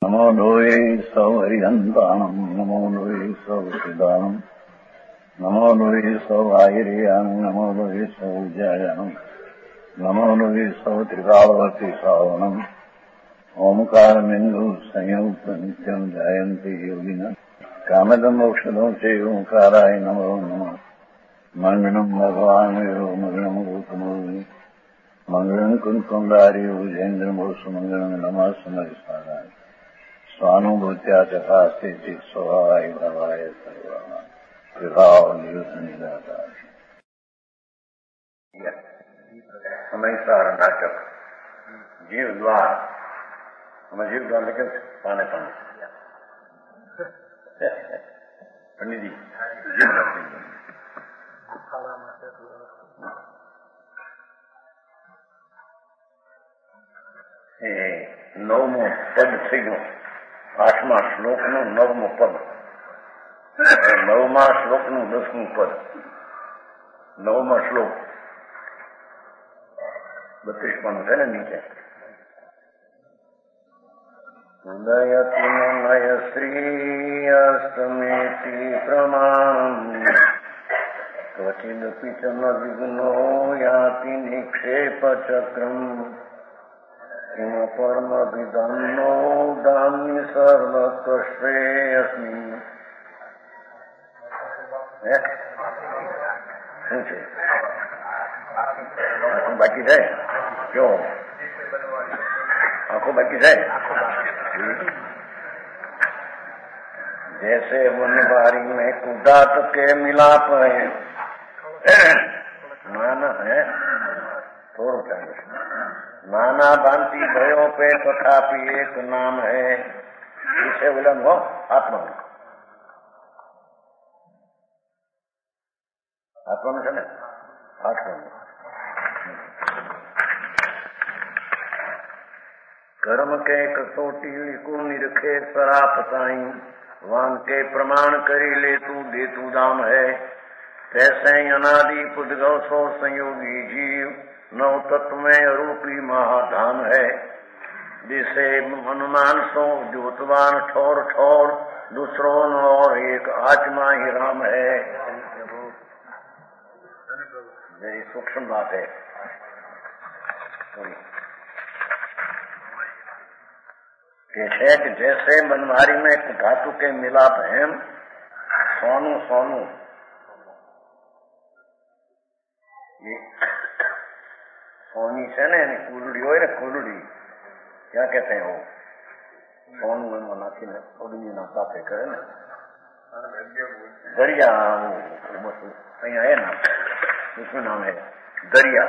नमो लोये सौहरिहन्ताणम् नमो लोये सौहृदानम् नमो लोये सौभागिर्यानम् नमो लोये सौजायानम् नमो लोये सौत्रिकावती सावनम् ओंकारमिन्दु संयुक्त नित्यम् जायन्ति योगिनः कामदम् मोक्षदम् च ओंकाराय नमो नमः मङ्गलम् भगवान् वीरो मङ्गलम् रूपमोहि मङ्गलम् कुन्कुण्डारि भुजेन्द्रमोसु मङ्गलम् नमः समरिसाराय स्वानुभूत्या तथा स्थिति स्वभावाय भवाय विभाव निदाता समयसार नाटक जीव द्वार हमें जीव द्वार लेकिन पाने पंडित जी जीव नवमो पद थी गयो 8મા શ્લોકનો 9મો પદ 9મા શ્લોકનું 10મું પદ 9મા શ્લોક 32 પાનું છે ને નીચે ઉદયતિ નય શ્રીયસ્તમેતિ પ્રમાણમ ક્વચિદપિ ચ ન વિઘ્નો યાતિ નિક્ષેપ ચક્રમ किम परमभिधन्नो दान्य सर्वश्रेयस्मि आंखों बाकी है क्यों आंखों बाकी है जैसे वनवारी में कुदात के मिलाप है मान है थोड़ा चाहिए नाना भांति भयों पे तथापि एक नाम है इसे विलंब हो आत्मा आत्मा में है आत्मा में कर्म के कसोटी को निरखे सराप साई वान के प्रमाण करी ले तू दे तू दाम है तैसे अनादि पुद्गव सो संयोगी जीव नव तत्व में रूपी महाधाम है जिसे हनुमान सो ज्योतवान ठोर ठोर दूसरों और एक आत्मा ही राम है। मेरी सूक्ष्म बात है कि जैसे बनवारी में धातु के मिलाप है सोनू सोनू ये सोनी से ने कूलड़ी हो ना कूलड़ी क्या कहते हैं वो सोनू में मनाती ने अग्नि ना तापे करे ना दरिया वो यहाँ है ना उसमें नाम है दरिया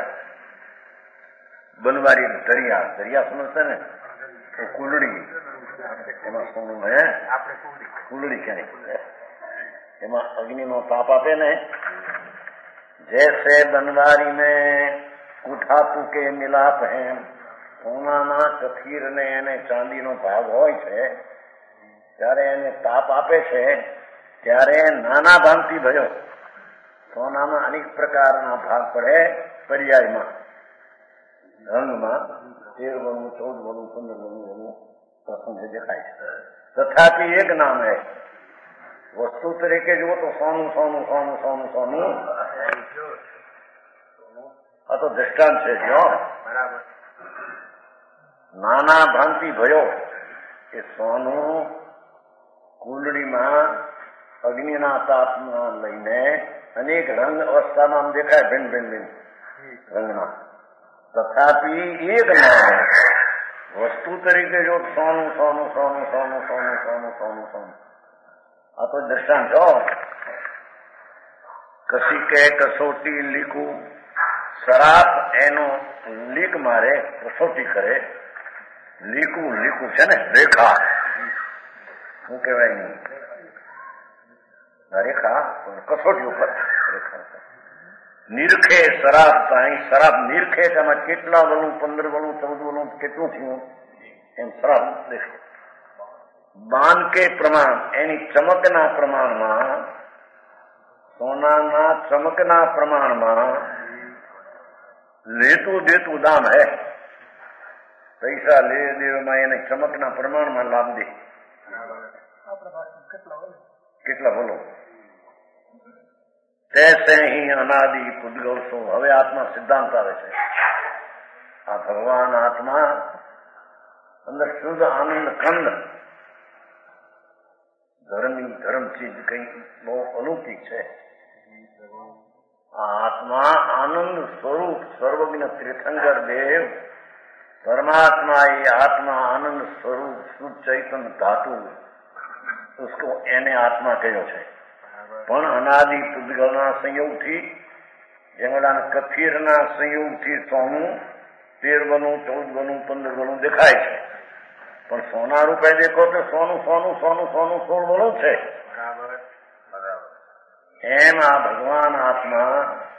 बनवारी दरिया दरिया समझते ना तो कूलड़ी एमा सोनू है कूलड़ी क्या नहीं एमा अग्नि नो ताप आपे ने जैसे बनवारी में કુઠાપુ કે મિલાપ હે સોનાના કથીરને એને ચાંદીનો ભાગ હોય છે ત્યારે એને તાપ આપે છે ત્યારે નાના ભાંતિ ભયો સોનામાં અનેક પ્રકારના ભાગ પડે પર્યાયમાં રંગમાં 13 વનું 14 વનું 15 વનું પ્રસંગ દેખાય છે તથાપિ એક નામ હે વસ્તુ તરીકે જુઓ તો સોનું સોનું સોનું સોનું સોનું આ તો દ્રષ્ટાંત છે જો બરાબર નાના ભાંતિ ભયો એ સોનું કુંડળીમાં અગ્નિના તાપમાં લઈને અનેક રંગ અવસ્થામાં આમ દેખાય ભિન્ન ભિન્ન ભિન્ન રંગના તથાપિ એક નામ વસ્તુ તરીકે જો સોનું સોનું સોનું સોનું સોનું સોનું સોનું સોનું આ તો દ્રષ્ટાંત જો કસી કે કસોટી લીકું શરાબ એનો લીક મારે કસોટી કરે લીકું લીકું છે ને રેખા શું કહેવાય નહીં રેખા કસોટી ઉપર રેખા નિરખે શરાબ તાઈ શરાબ નિરખે તેમાં કેટલા વલું 15 વલું 14 વલું કેટલું થયું એમ શરાબ દેખો બાન કે પ્રમાણ એની ચમકના પ્રમાણમાં સોનાના ચમકના પ્રમાણમાં लेतु देतु दाम है પૈસા લે દેવામાં એને ચમકના પ્રમાણમાં લાભ દે. કેટલા બોલો? તૈસે હી અનાદિ પુદ્ગલ સો. હવે આત્મા સિદ્ધાંત આવે છે. આ ભગવાન આત્મા અંદર શુદ્ધ આનંદ કંદ, ધર્મ ચીજ કઈ બહુ અલૌકિક છે. આ આત્મા આનંદ સ્વરૂપ સર્વજ્ઞ તીર્થંકર દેવ परमात्मा ये आत्मा आनंद स्वरूप शुद्ध चैतन्य धातु उसको એને આત્મા કહ્યો છે. પણ અનાદિ પુદ્ગલના સંયોગથી, જેમડાના કથિરના સંયોગથી સોનું 13 ગણું 14 ગણું 15 ગણું દેખાય છે. પણ સોના રૂપે દેખો તો સોનું સોનું સોનું સોનું 16 ગણું છે. એમ આ ભગવાન આત્મા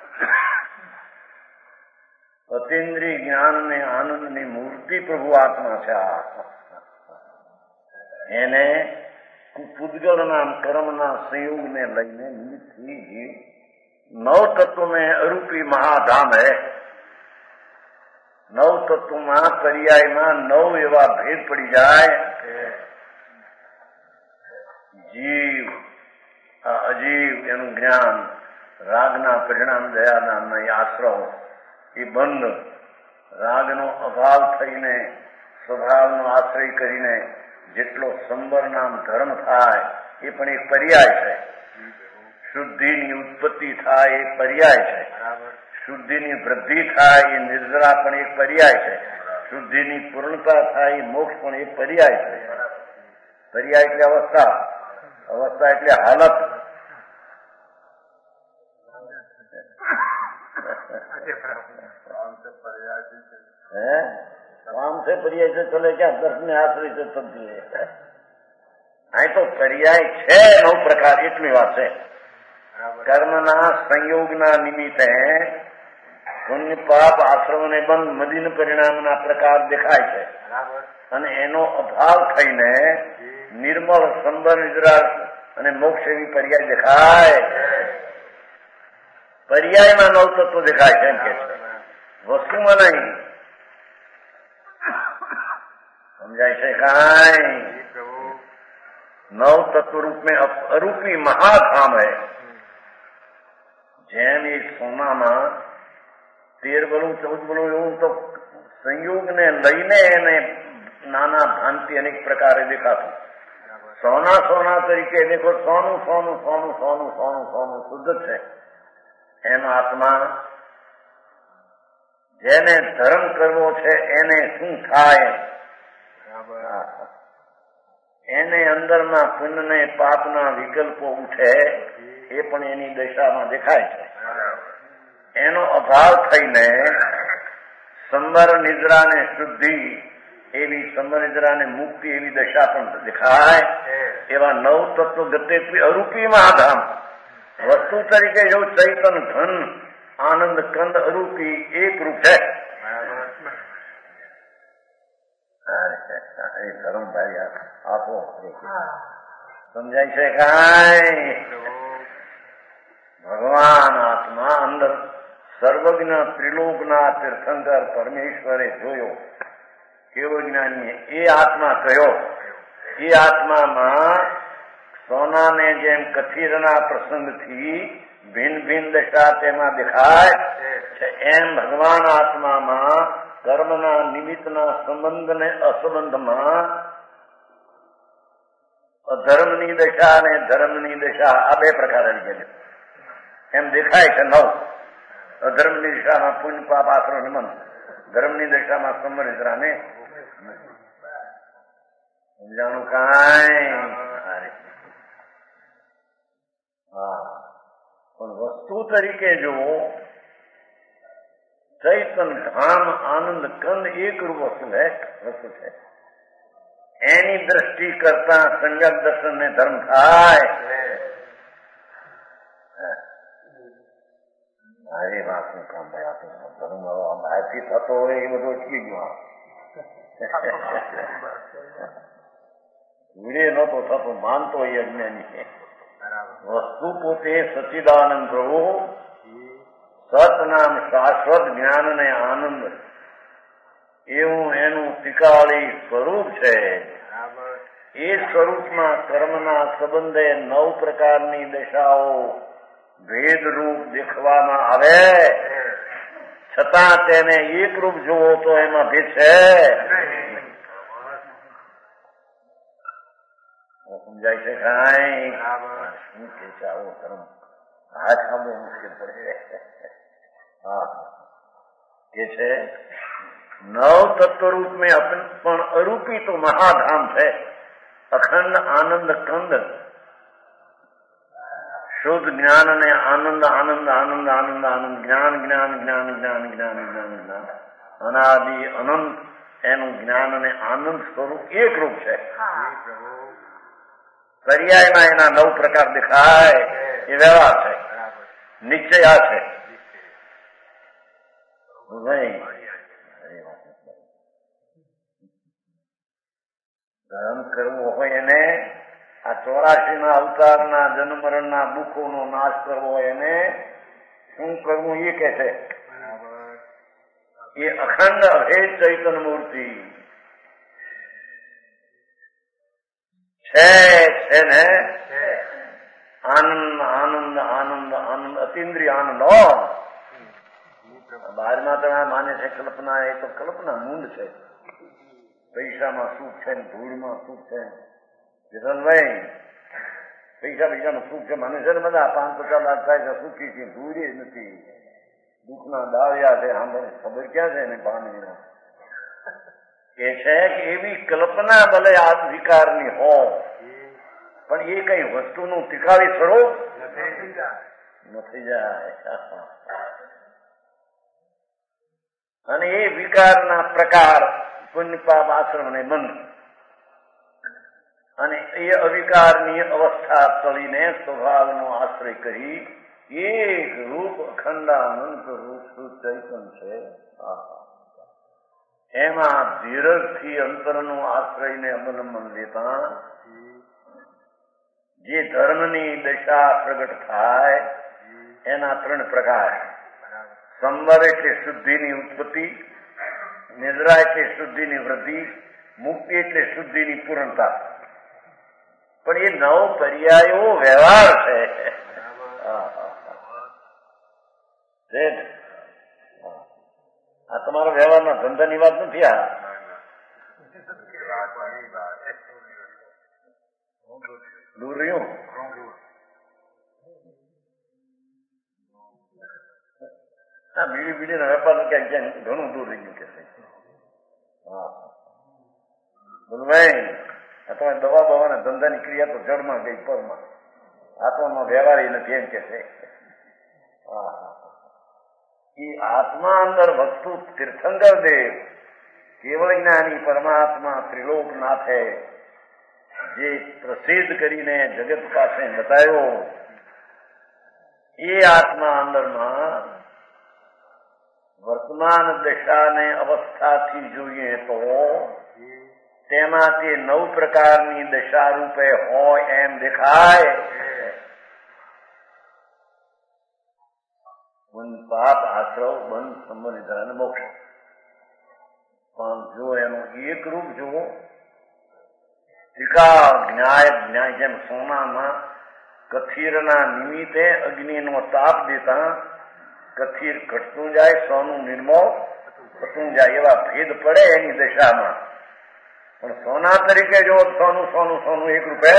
અતિન્દ્રિય જ્ઞાન ને આનંદ ની મૂર્તિ પ્રભુ આત્મા છે. એને પુદ્ગલ નામ કર્મના સંયોગ ને લઈને નિમિત્તથી 9 તત્વ में અરૂપી મહાધામ है. 9 તત્વમાં પર્યાયમાં 9 એવા ભેદ પડી જાય. જીવ, અજીવ એનું જ્ઞાન, રાગના પરિણામ, દયાના આશ્રવ, એ બંધ, રાગનો અભાવ થઈને સ્વભાવનો આશ્રય કરીને જેટલો સંબર નામ ધર્મ થાય એ પણ એક પર્યાય છે. શુદ્ધિની ઉત્પત્તિ થાય એ પર્યાય છે. શુદ્ધિની વૃદ્ધિ થાય એ નિર્જરા પણ એક પર્યાય છે. શુદ્ધિની પૂર્ણતા થાય એ મોક્ષ પણ એક પર્યાય છે. પર્યાય એટલે અવસ્થા, અવસ્થા એટલે હાલત. काम से पर्याय से चले क्या? दर्शन आश्रय से तब्दील है. અહીં તો પર્યાય છે 9 પ્રકાર. એટલી વાત છે. કર્મના સંયોગના નિમિત્તે પુણ્ય પાપ આશ્રમને બંધ મદીન પરિણામના પ્રકાર દેખાય છે. અને એનો અભાવ થઈને નિર્મળ સંબર નિદ્રા અને મોક્ષ એવી પર્યાય દેખાય. પર્યાયમાં 9 તત્વો દેખાય છે એમ કે છે, વસ્તુમાં નહીં. સમજાય છે કાંઈ? 9 तत्व रूप में अरूपी महाधाम है. જેમ એક સોનામાં 13 બળું 14 બળું એવું તો સંયોગ ને લઈને એને નાના ભાંતિ અનેક પ્રકારે દેખાતું. સોના સોના તરીકે દેખો, સોનું સોનું સોનું સોનું સોનું સોનું શુદ્ધ છે. એમ આત્મા જેને ધર્મ કરવો છે એને શું થાય? એને અંદરના પુણ્ય ને પાપના વિકલ્પો ઉઠે એ પણ એની દશામાં દેખાય છે. એનો અભાવ થઈને સંબર નિદ્રા ને શુદ્ધિ એવી, સંબર નિદ્રા ને મુક્તિ એવી દશા પણ દેખાય. એવા 9 તત્વ ગતે અરૂપી મહાધામ વસ્તુ તરીકે જો ચૈતન ધન આનંદ કંદ અરૂપી એક રૂપ છે. ધર્મ ભાઈ આપો, સમજાય છે કાંઈ? ભગવાન આત્મા અંદર સર્વજ્ઞ ત્રિલોકના તીર્થંકર પરમેશ્વરે જોયો. કેવો જ્ઞાની એ આત્મા કયો? એ આત્મામાં સોનાને જેમ કથિરના પ્રસંગથી ભિન્ન ભિન્ન દશા તેમાં દેખાય છે, એમ ભગવાન આત્મામાં કર્મના નિમિત્તના સંબંધ ને અસંબંધમાં અધર્મની દશા અને ધર્મની દશા આ 2 પ્રકાર આવી ગયા એમ દેખાય છે. 9 અધર્મની દિશામાં પુણ્ય પાપ આશ્રમ નિમન, ધર્મની દિશામાં સંબર નિદ્રા ને. સમજાણું કાંઈ? હા, પણ વસ્તુ તરીકે જો ચૈતન ધામ આનંદ કંદ એક રૂપ વસ્તુ છે. એની દ્રષ્ટિ કરતા સંયમ દર્શન ને ધર્મ થાય. મારી વાત નું કામ ભાઈ ધર્મ બહારથી થતો હોય એ બધું અટકી ગયું. વિડે નતો થતો, માનતો એ અજ્ઞાની. વસ્તુ પોતે સચ્ચિદાનંદ પ્રભુ સત નામ શાશ્વત જ્ઞાન ને આનંદ એવું એનું ટીકા ત્રિકાળી સ્વરૂપ છે. એ સ્વરૂપમાં કર્મના સંબંધે 9 પ્રકારની દશાઓ ભેદરૂપ દેખવામાં આવે, છતાં તેને એકરૂપ જોવો તો એમાં ભેદ છે. સમજાય છે કાંઈ? શું કે છે આવો કર્મ? હાથ સાંભળો મુશ્કેલ પડે. હા, કે છે 9 તત્વરૂપ में પણ અરૂપી તો મહાધામ છે. અખંડ આનંદ કંદ, શુદ્ધ જ્ઞાન અને આનંદ આનંદ આનંદ આનંદ આનંદ, જ્ઞાન જ્ઞાન જ્ઞાન જ્ઞાન જ્ઞાન જ્ઞાન જ્ઞાન, અનાદિ અનંત એનું જ્ઞાન અને આનંદ સ્વરૂપ એક રૂપ છે. પર્યાયમાં એના 9 પ્રકાર દેખાય. એ વ્યવહાર છે, નિશ્ચય આ છે. ધર્મ કરવો હોય એને, આ 84 અવતારના જન્મ મરણના દુઃખોનો નાશ કરવો હોય એને શું કરવું? એ કે છે એ અખંડ અભેદ ચૈતન્ય મૂર્તિ છે ને. આનંદ આનંદ આનંદ આનંદ, અતિન્દ્રિય આનંદ. 12માં તો માને છે કલ્પના. એ તો કલ્પના મૂંડ છે. પૈસામાં સુખ છે, ધૂળમાં સુખ છે. વિરલભાઈ, પૈસામાં સુખ છે મને છે ને બધા 5-50 લાખ થાય છે સુખી છે, ધૂળ જ નથી. દુઃખના દાવ્યા છે, સાંભળે ખબર ક્યાં છે એને પાણીનો. એ છે કે એવી કલ્પના ભલે આ વિકારની હો, પણ એ કઈ વસ્તુનું ટીકાવી સ્વરૂપ નથી જાય. અને એ વિકારના પ્રકાર પુણ્ય પાપ આશ્રમ અને બંધ, અને એ અવિકારની અવસ્થા તળીને સ્વભાવનો આશ્રય કરી એક રૂપ અખંડાનંત રૂપ શુદ્ધ ચૈતન્ય છે. એમાં ધીરજથી અંતરનો આશ્રયને અવલંબન લેતા જે ધર્મની દશા પ્રગટ થાય એના 3 પ્રકાર. સંવર એટલે શુદ્ધિની ઉત્પત્તિ, નિદ્રા એટલે શુદ્ધિની વૃદ્ધિ, મુક્તિ એટલે શુદ્ધિની પૂર્ણતા. પણ એ 9 પર્યાયો વ્યવહાર છે. આ તમારો વ્યવહારના ધંધાની વાત નથી. આ દૂર રહ્યું. હા, બીડીના વેપાર ક્યાંક ઘણું દૂર રહ્યું કે. હા બોલભાઈ, આ તમે દવા બવાના ધંધાની ક્રિયા તો જળમાં ગઈ, પરમાં. આત્મામાં વ્યવહાર એ નથી એમ કે છે. એ આત્મા અંદર વસ્તુ તીર્થંકર દેવ કેવળ જ્ઞાની પરમાત્મા ત્રિલોકનાથે જે પ્રસિદ્ધ કરીને જગત પાસે બતાવ્યો, એ આત્મા અંદરમાં વર્તમાન દશાને અવસ્થાથી જોઈએ તો તેમાંથી 9 પ્રકારની દશા રૂપે હોય એમ દેખાય. પાપ આશ્રવ બંધ સંબંધિત અને મોક્ષ. પણ જો એનું એક રૂપ જુઓ, ત્રિકાળ ન્યાય જેમ સોનામાં કથીરના નિમિત્તે અગ્નિનો તાપ દેતા કથીર ઘટતું જાય, સોનું નિર્મળ થતું જાય, એવા ભેદ પડે એની દશામાં. પણ સોના તરીકે જો સોનું સોનું સોનું એક રૂપે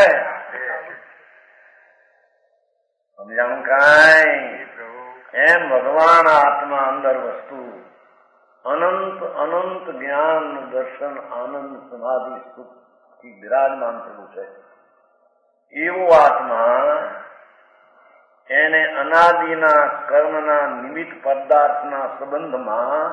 સમજાણું કાંઈ? એમ ભગવાન આત્મા અંદર વસ્તુ અનંત અનંત જ્ઞાન દર્શન આનંદ સમાધિ સુખથી બિરાજમાન થયું છે. એવો આત્મા એને અનાદિના કર્મના નિમિત્ત પદાર્થના સંબંધમાં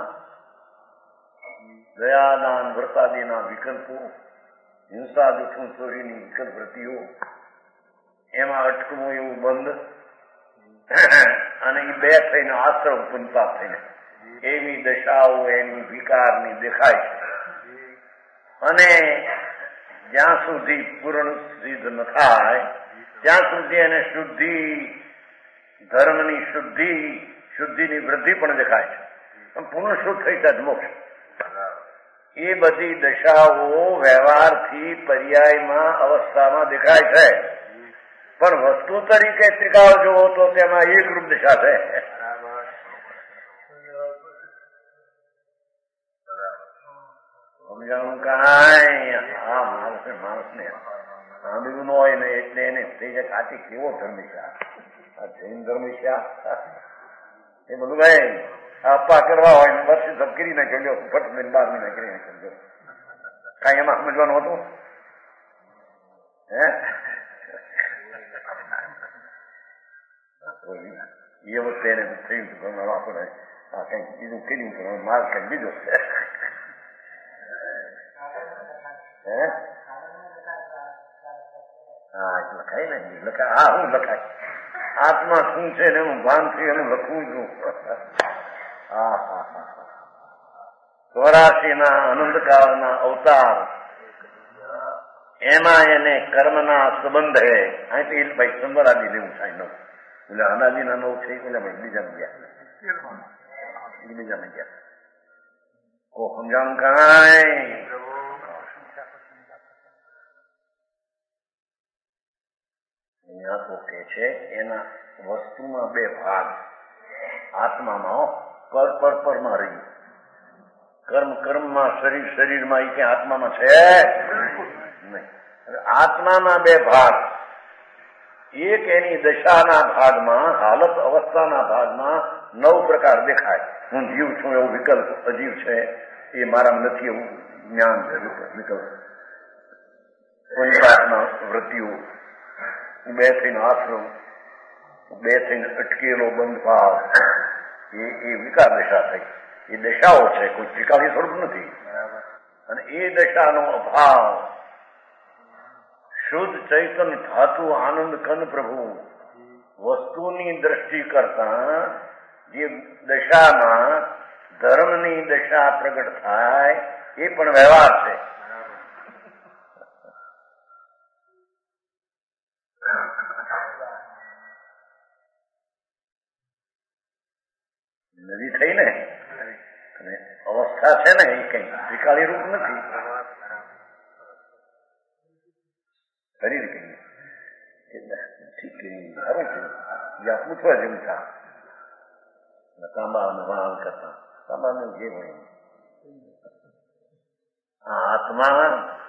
દયાદાન વ્રતાદિના વિકલ્પો, હિંસા દુઃખ ચોરીની વિકલ્પ વૃત્તિઓ, એમાં અટકવું એવું બંધ, અને એ 2 થઈને આશ્રમ પુનપાપ થઈને એવી દશાઓ એની વિકારની દેખાય છે. અને જ્યાં સુધી પૂર્ણ સિદ્ધ ન થાય ત્યાં સુધી એને શુદ્ધિ, ધર્મની શુદ્ધિની વૃદ્ધિ પણ દેખાય છે. પણ પૂર્ણ શુદ્ધ થઈ ત્યાં જ મોક્ષ. એ બધી દશાઓ વ્યવહારથી પર્યાયમાં અવસ્થામાં દેખાય છે, પણ વસ્તુ તરીકે ત્રિકાળ જોવો તો તેમાં એકરૂપ દશા છે. સમજાણું કાંઈ આ માણસને સાંભળ્યું ન હોય ને એટલે એને થઈ જાય કાચી કેવો ધર્મિશા, આ જૈન ધર્મિશા એ બધું ભાઈ આપવા કરવા હોય ને વર્ષે સબ કરી નાખ્યો, ફટ ને 12 મહિના કરી નાખ્યો, કઈ એમાં સમજવાનું હતું? હે એ વખતે એને થયું આપણે આ કઈક બીજું કર્યું પણ માલ કઈક બીજો છે. હા લખાય ને લખાય, હા હું લખાય આત્મા શું છે ને એનું ભાન થી એનું લખવું છું. હા હા હા 84 ના આનંદકાળના અવતાર એમાં એને કર્મના સંબંધ હે. અહીંથી ભાઈ સંબરાદી લેવું થાય નવ એટલે અનાજી ના નવ છે એટલે બીજામાં ગયા કો સમજાણું કાંઈ? અહીંયા તો કે છે એના વસ્તુમાં 2 ભાગ, આત્મામાં પરમાં રહ્યું, કર્મમાં શરીરમાં એ ક્યાં આત્મામાં છે નહીં. આત્માના 2 ભાગ, એક એની દશાના ભાગમાં હાલત અવસ્થાના ભાગમાં 9 પ્રકાર દેખાય. હું જીવ છું એવું વિકલ્પ અજીવ છે એ મારામાં નથી એવું જ્ઞાન છે. વિકલ્પ પુણ્યાત્મા વૃત્તિઓ, 2 થઈને આશ્રમ, 2 થઈને અટકેલો બંધ ભાવ, એ વિકાર દશા થઈ. એ દશાઓ છે, કોઈ ત્રિકાળી સ્વરૂપ નથી. અને એ દશાનો અભાવ શુદ્ધ ચૈતન ધાતુ આનંદ કન પ્રભુ વસ્તુની દ્રષ્ટિ કરતા જે દશામાં ધર્મની દશા પ્રગટ થાય એ પણ વ્યવહાર છે. નદી થઈ ને અને અવસ્થા છે ને એ કઈ ત્રિકાળી રૂપ નથી. શરીર કહીએ ઠીક સારું છે, જ્યાં પૂછવા જેવું થા તાંબા વહાણ કરતા તાંબાનું જે હોય આ આત્મા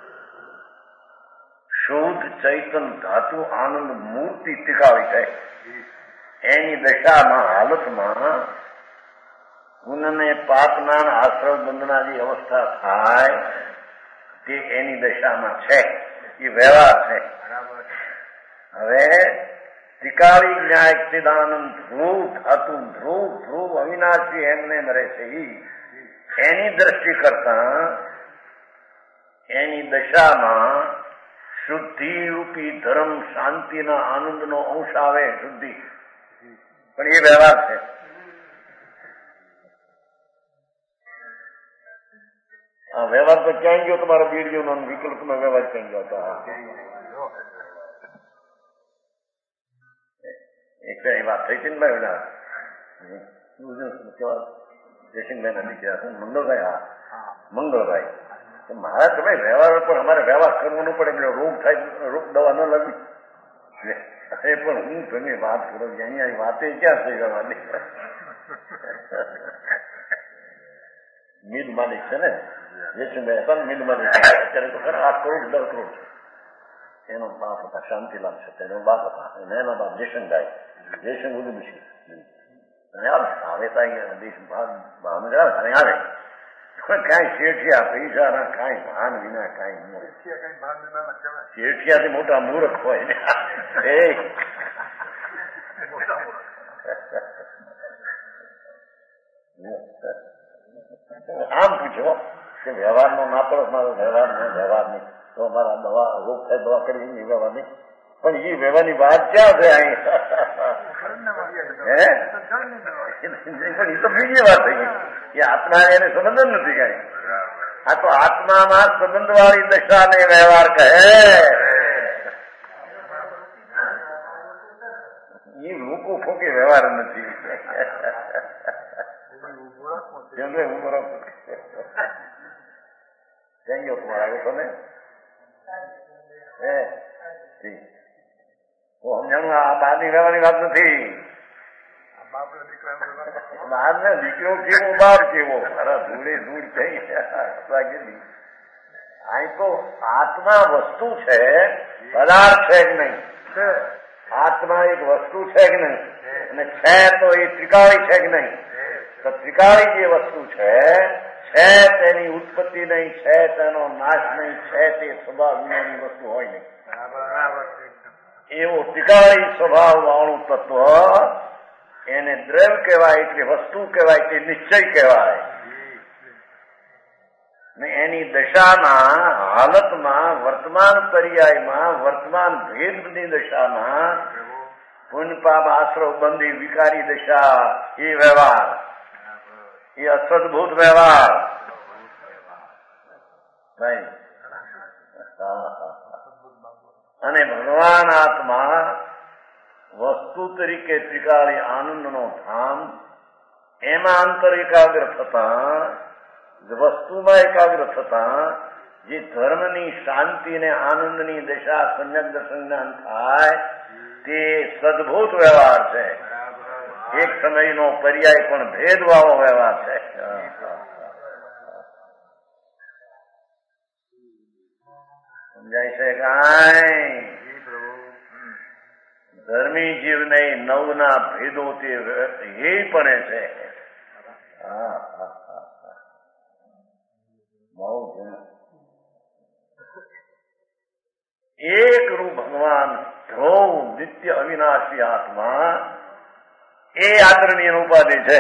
શુદ્ધ ચૈતન ધાતુ આનંદ મૂર્તિ ટીકાવી છે. એની દશામાં હાલતમાં ગુણને પાપના આશ્રવ બંધના જે અવસ્થા થાય તે એની દશામાં છે, એ વ્યવહાર છે. હવે ત્રિકાળી ન્યાય ચિદાનંદ ધ્રુવ ધાતુ ધ્રુવ અવિનાશી એમને મરે છે. એની દ્રષ્ટિ કરતા એની દશામાં શુદ્ધિ રૂપી ધર્મ શાંતિના આનંદનો અંશ આવે, શુદ્ધિ, પણ એ વ્યવહાર છે. આ વ્યવહાર તો ક્યાં ગયો તમારો બીડીઓનો વિકલ્પનો વ્યવહાર ક્યાં ગયો હતો? એક વાત થઈ હતી ને ભાઈ જયસિંહભાઈ ના દીકરા હતા મંગળભાઈ મારા તમે વ્યવહાર પણ અમારે વ્યવહાર કરવાનો પડે, રોગ થાય રોગ દવા ન લાગી એ પણ હું તમે વાત કરો અહીંયા વાતે ક્યાં થઈ જવાની. મિલ માલિક છે ને જયસિંહભાઈ હતા ને મિલ માલિક, અત્યારે તો ખરા 8 કરોડ 10 કરોડ એનો બાપ હતા શાંતિલાલ છે, એનો બાપ હતા અને એનો બાપ જયસિંહભાઈ બધું પછી આવે દેશ ભાવનગર આવે કઈ શેઠિયા પૈસા કઈ ભાન વિના કઈ શેઠિયાથી મોટા મૂર્ખ હોય એ આમ પૂછો કે વ્યવહારનો ના પડે મારો વ્યવહાર નહીં તો અમારા દવા રોગ થાય દવા કરવી વ્યવહારની, પણ એ વ્યવહારની વાત ક્યાં છે અહીં? પણ એ તો બીજી વાત થઈ ગઈ, એ આત્મા એને સંબંધ જ નથી કઈ. આ તો આત્મામાં સંબંધ વાળી દશાને વ્યવહાર કહે. એ લોકો ફોકે વ્યવહાર નથી. ક્યાં ગયો તમારે આવ્યો તમે સમજાણું આ બહારની રહેવાની વાત નથી. બહાર ને દીકરો કેવો બહાર કેવો મારા ધૂળે ધૂળ થઈ ગયેલી. અહીં તો આત્મા વસ્તુ છે, પદાર્થ છે કે નહીં? આત્મા એક વસ્તુ છે કે નહીં? અને છે તો એ ત્રિકાળી છે કે નહીં? તો ત્રિકાળી જે વસ્તુ છે તેની ઉત્પત્તિ નહીં, છે તેનો નાશ નહીં, છે તે સ્વભાવ વિનાની વસ્તુ હોય નહીં. એવો ત્રિકાળી સ્વભાવ વાળું તત્વ એને દ્રવ્ય કહેવાય, એટલે વસ્તુ કહેવાય, તે નિશ્ચય કહેવાય. ને એની દશાના હાલતમાં વર્તમાન પર્યાયમાં વર્તમાન ભેદની દશામાં પુણ્ય પાપ આશ્રવ બંધી વિકારી દશા એ વ્યવહાર, એ અસદભૂત વ્યવહાર નહીં. અને ભગવાન આત્મા વસ્તુ તરીકે ત્રિકાળી આનંદનો ધામ, એમાં અંતર એકાગ્ર થતા, વસ્તુમાં એકાગ્ર થતા જે ધર્મની શાંતિ ને આનંદની દશા સમ્યક દર્શન થાય તે સદભૂત વ્યવહાર છે. એક સમયનો પર્યાય પણ ભેદવાળો વ્યવહાર છે. સમજાય છે કાંઈ? ધર્મી જીવને નવના ભેદો તે એ પણ છે. એક રૂપ ભગવાન ધ્રુવ નિત્ય અવિનાશી આત્મા એ આદરણીય ઉપાધિ છે.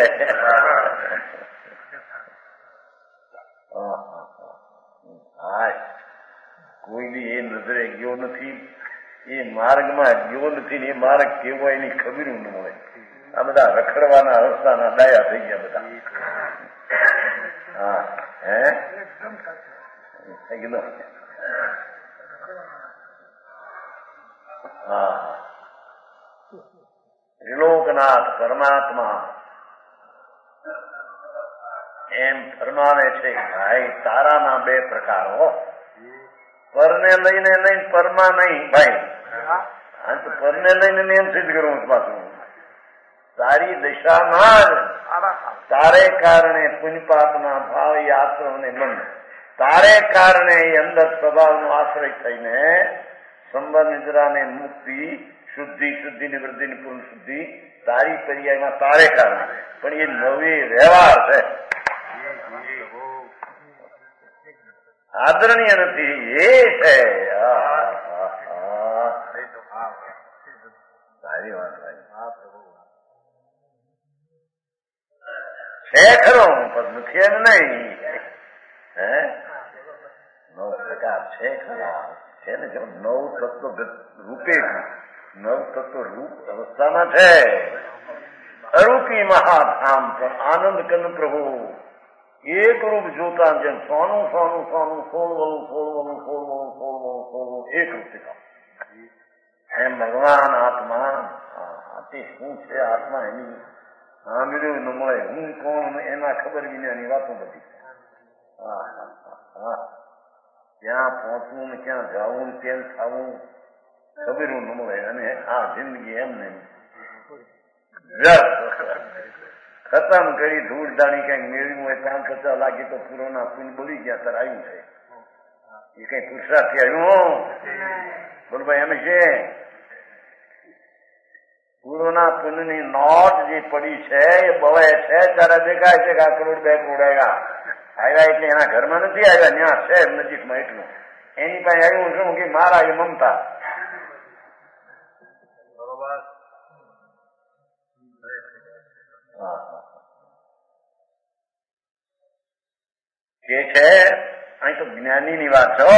કોઈની એ નજરે ગયો નથી, એ માર્ગમાં ગયો નથી ને એ માર્ગ કેવો એની ખબર ન હોય. આ બધા રખડવાના રસ્તાના ડાયા થઈ ગયા બધા. હા હા ત્રિલોકનાથ પરમાત્મા એમ ફરમાવે છે ભાઈ તારાના બે પ્રકાર હો, પરને લઈને નહીં, પરમાં નહીં ભાઈ. હા તો પરને લઈને એમ સિદ્ધ કરવું પાછું તારી દશામાં જ તારે કારણે પુણ્યપાપના ભાવ આશ્રમ ને બંધ, તારે કારણે એ અંદર સ્વભાવનો આશ્રય થઈને સંબંધ નિદ્રાને મુક્તિ શુદ્ધિ, શુદ્ધિની વૃદ્ધિની પૂર્ણ શુદ્ધિ તારી પર્યાયમાં તારે કારણે. પણ એ નવી વ્યવહાર છે, આદરણીય નથી. એ છે સારી વાત છે ખરો, પણ નથી એમ નહીં. 9 પ્રકાર છે ખરા છે ને. જો 9 તત્વ રૂપે 9 તત્વ રૂપ અવસ્થામાં છે. અરૂપી મહાધામ પણ આનંદ કંદ પ્રભુ એક રૂપ જોતા જેમ સોનું સોનું સોનું સોળવલું સોળવલું સોળવલું સોળવલું સોળવું એક રૂપ દેખાવ એમ ભગવાન આત્મા. તે શું છે આત્મા એની સાંભળ્યું ન મળે, હું કોણ એના ખબર વિનાની વાતો બધી. ક્યાં પહોંચવું ને ક્યાં જવું ને કેમ થવું ખબર ન મળે. અને આ જિંદગી એમ નહીં ખતમ કરી ધૂળ દાણી કઈક મેળવ્યું હોય 5-50 લાગી તો પૂરોના પુન બોલી ગયા ત્યારે આવ્યું છે. એ કઈ પુરુષાર્થી આવ્યું બોલ ભાઈ. એમ છે પૂરોના પુનની નોટ જે પડી છે એ બવે છે ત્યારે દેખાય છે કે 1 કરોડ 2 કરોડ આવ્યા. આવ્યા એટલે એના ઘરમાં નથી આવ્યા, ત્યાં છે નજીકમાં એટલું. એની પાસે આવ્યું શું કે મારા એ મમતા. કે છે અહીં તો જ્ઞાની ની વાત છો.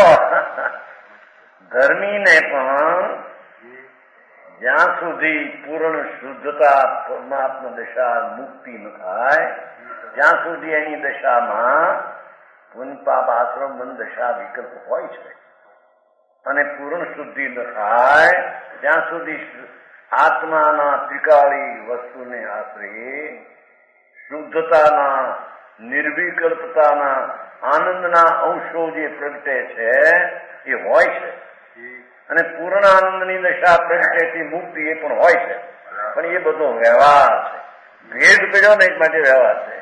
ધર્મીને પણ જ્યાં સુધી પૂર્ણ શુદ્ધતા પરમાત્મા દશા મુક્તિ ન થાય ત્યાં સુધી એની દશામાં પુણ્ય પાપ આશ્રમ બંધ દશા વિકલ્પ હોય છે. અને પૂર્ણ શુદ્ધિ ન થાય ત્યાં સુધી આત્માના ત્રિકાળી વસ્તુને આશ્રયે શુદ્ધતાના નિર્વિકલ્પતાના આનંદના અંશો જે પ્રગટે છે એ હોય છે, અને પૂર્ણ આનંદની દશા પ્રગટેથી મુક્તિ એ પણ હોય છે, પણ એ બધો વ્યવહાર છે. ભેદ કર્યો ને એક માટે વ્યવહાર છે.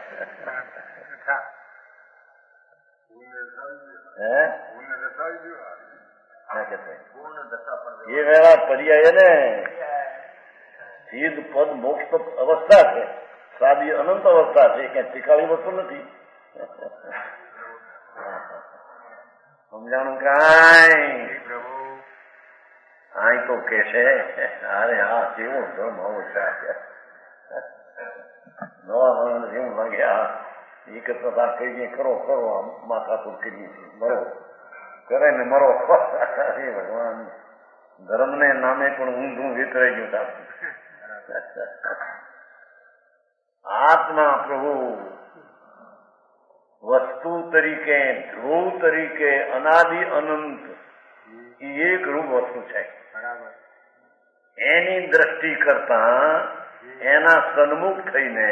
એ વ્યવહાર પર્યાય ને સિદ્ધ પદ મોક્ષ અવસ્થા છે, સાદી અનંત અવસ્થા છે, ક્યાં ટીકાળી વસ્તુ નથી. સમજાણું કાંઈ? આ તો કે છે અરે હા કેવો ધર્મ આવો છે, નવા માણસ એવું લાગે આ એક પ્રકાર કહીએ કરો માથાપુર કરીએ છીએ, મરો કરે ને મરો. હે ભગવાન, ધર્મને નામે પણ ઊંધું વિતરાઈ ગયું તારું. આત્મા પ્રભુ વસ્તુ તરીકે, ધ્રુવ તરીકે, અનાદિ અનંત એક રૂપ વસ્તુ છે. એની દ્રષ્ટિ કરતા એના સન્મુખ થઈને,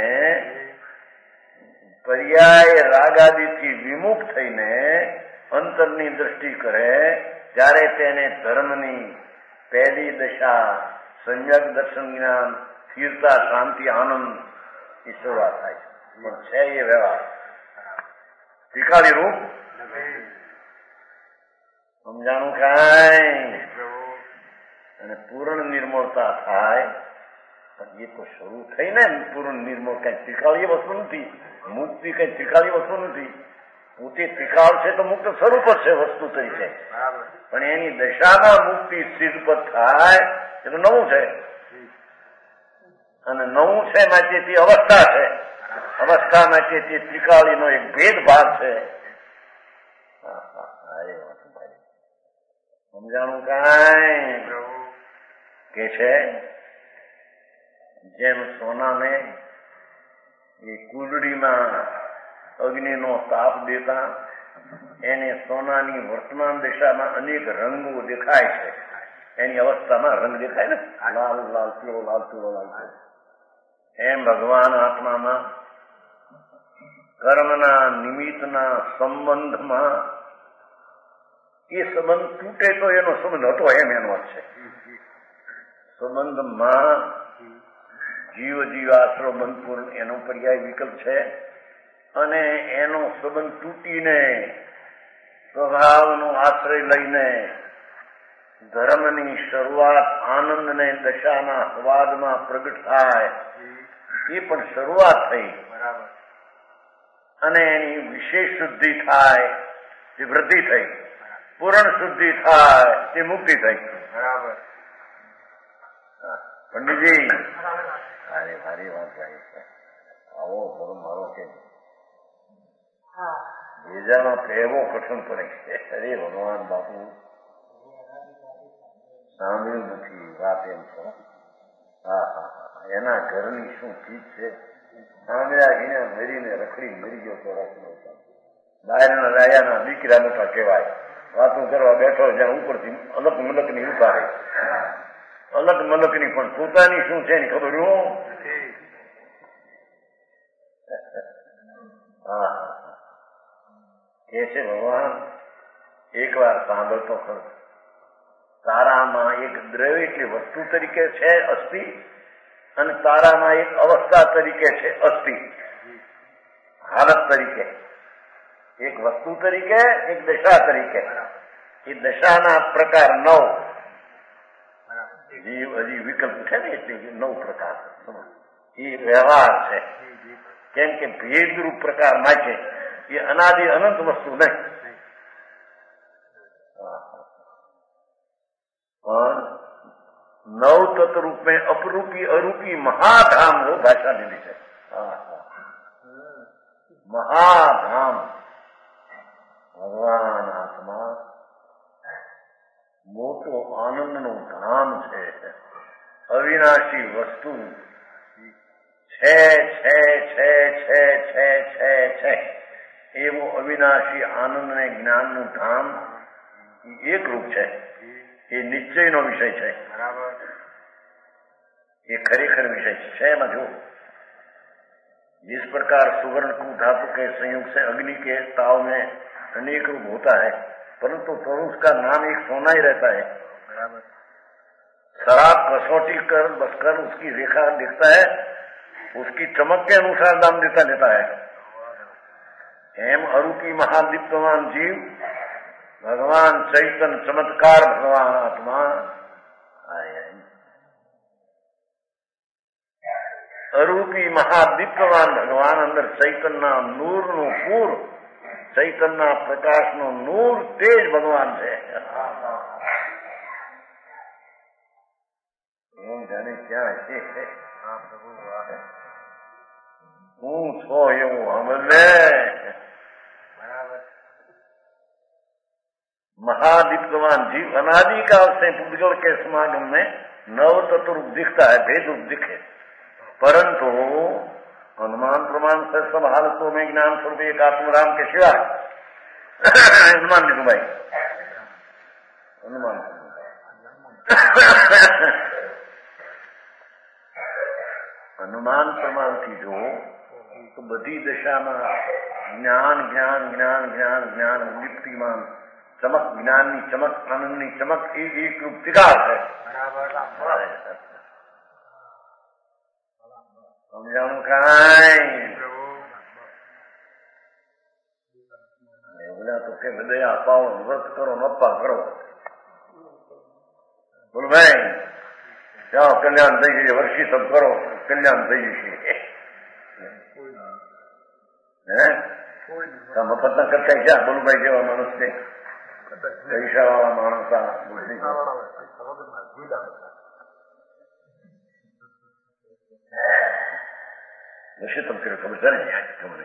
પર્યાય રાગાદિથી વિમુખ થઈને અંતરની દ્રષ્ટિ કરે ત્યારે તેને ધર્મની પહેલી દશા સંયક દર્શન જ્ઞાન સ્થિરતા શાંતિ આનંદ ની શરૂઆત થાય છે. પણ છે એ વ્યવહાર ત્રિકાળી રૂપ. સમજાણું કાંઈ? અને પૂર્ણ નિર્મળતા થાય એ તો શરૂ થઈ ને. પૂર્ણ નિર્મળ કઈ ત્રિકાળી વસ્તુ નથી, મુક્તિ કઈ ત્રિકાળી વસ્તુ નથી. પોતે ત્રિકાળ છે તો મુક્ત સ્વરૂપ જ છે વસ્તુ તરીકે, પણ એની દશામાં મુક્તિ સિદ્ધપદ થાય એ તો નવું છે. અને નવું છે માટે તે અવસ્થા છે, અવસ્થા માટે તે ત્રિકાળીનો એક ભેદ ભાગ છે. સમજાણું કાંઈ? કે છે જેમ સોનાને એ કુલડીમાં અગ્નિનો તાપ દેતા એને સોનાની વર્તમાન દિશામાં અનેક રંગો દેખાય છે. એની અવસ્થામાં રંગ દેખાય ને, લાલ લાલ પીળો લાલ પીળો લાલ પીળો. એમ ભગવાન આત્મામાં કર્મના નિમિત્તના સંબંધમાં એ સંબંધ તૂટે તો એનો સંબંધ હતો એમ એનો અર્થ છે. સંબંધમાં જીવ જીવાશ્રો બંધપૂર્ણ એનો પર્યાય વિકલ્પ છે, અને એનો સંબંધ તૂટીને સ્વભાવનો આશ્રય લઈને ધર્મની શરૂઆત આનંદને દશાના સ્વાદમાં પ્રગટ થાય એ પણ શરૂઆત થઈ, અને એની વિશેષ શુદ્ધિ થાય તે વૃદ્ધિ થઈ, પૂર્ણ શુદ્ધિ થાય તે મુક્તિ થઈ. બરાબર પંડિતજી? અરે ભારી વાત થાય છે. આવો ધર્મ મારો કે બીજામાં કહેવો કઠણ પડે છે. અરે ભગવાન બાપુ સાંભળ્યું નથી વાત એમ છો. હા હા હા, એના ઘરની શું ચીજ છે. સાંભળ્યા ઘીને મરીને રખડી મરી ગયો તો દાયરના દાયાના દીકરા નતા કહેવાય. વાતું કરવા બેઠો જ્યાં ઉપરથી અલગ મલકની ઉતારે, અલગ મલકની પણ પોતાની શું છે એની ખબર હું. હા કે છે ભગવાન એક વાર સાંભળતો ખરો, તારામાં એક દ્રવ્ય એટલે વસ્તુ તરીકે છે અસ્થિ, અને તારામાં એક અવસ્થા તરીકે છે અસ્થિ, હાલત તરીકે. એક વસ્તુ તરીકે, એક દશા તરીકે. એ દશાના પ્રકાર 9 હજી વિકલ્પ છે ને, એટલે 9 પ્રકાર એ વ્યવહાર છે. કેમ કે ભેદરૂપ પ્રકાર માટે એ અનાદિ અનંત વસ્તુ નહીં, પણ 9 તત્વ રૂપ में अपरूपी अरूपी महाधाम वो भाषा લીધી છે. મહાધામ ભગવાન આત્મા મોટો આનંદનું ધામ છે, અવિનાશી વસ્તુ છે છે છે છે છે છે છે એવું અવિનાશી આનંદ ને જ્ઞાનનું ધામ એક રૂપ છે. એ નિશ્ચયનો વિષય છે. બરાબર, એ ખરેખર વિષય છે. એમાં જો जिस प्रकार सुवर्ण को धातु के संयोग से अग्नि के ताव में अनेक रूप होता है, परंतु तो उसका नाम एक सोना ही रहता है। शराब कसौटी कर बसकर उसकी रेखा दिखता है, उसकी चमक के अनुसार दाम देता लेता है। एम अरूपी महादीप्तमान जीव भगवान चैतन्य चमत्कार भगवान आत्मा आए। अरूपी महादीप्तमान भगवान अंदर चैतन्य नूर नु पूर, चैतन्य प्रकाश नु नूर तेज भगवान है। जाने क्या है હું છો એવું સમજે। महादीप्तमान जीव अनादि काल से पुद्गल के समागम में नव तत्व रूप दिखता है, भेद रूप दिखे, परंतु अनुमान प्रमाण से सब हालतों में ज्ञान स्वरूप एक आत्मराम के सिवाय अनुमान लिखो भाई, अनुमान अनुमान प्रमाण की जो तो बधी दशा में ज्ञान ज्ञान ज्ञान ज्ञान ज्ञान दीप्तिमान चमक, ज्ञान की चमक, आनंद की चमक एक रूप विकास है। समझाऊं बोला तो के हृदय पाओ व्रत करो नप्पा करो, बोल भाई जाओ कल्याण થઈ જશે, વર્ષી તપ કરો કલ્યાણ થઈ જશે। મફત ના કરતા ક્યાં બોલુભાઈ જેવા માણસ છે, પૈસા વાળા માણસ વર્ષી તપ કર્યો ખબર છે ને તમને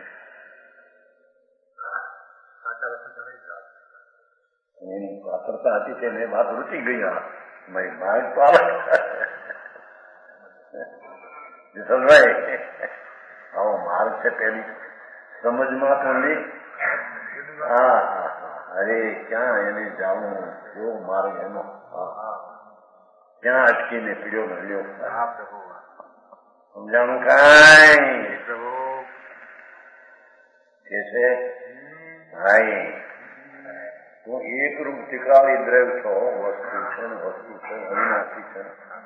એની પાત્રતા હતી તેને વાત રૂચી ગઈ। भाई मार्ग तो अलग भाई आओ मार्ग से पहली समझ में तो नहीं। हाँ अरे क्या એને જાવું કેવો માર્ગ એનો, ક્યાં અટકીને પીડ્યો મળ્યો સમજાણું કાંઈ कैसे भाई तो एक रूप टिकावी द्रव्य छो, वस्तु છે ને વસ્તુ છે અવિનાશી છે,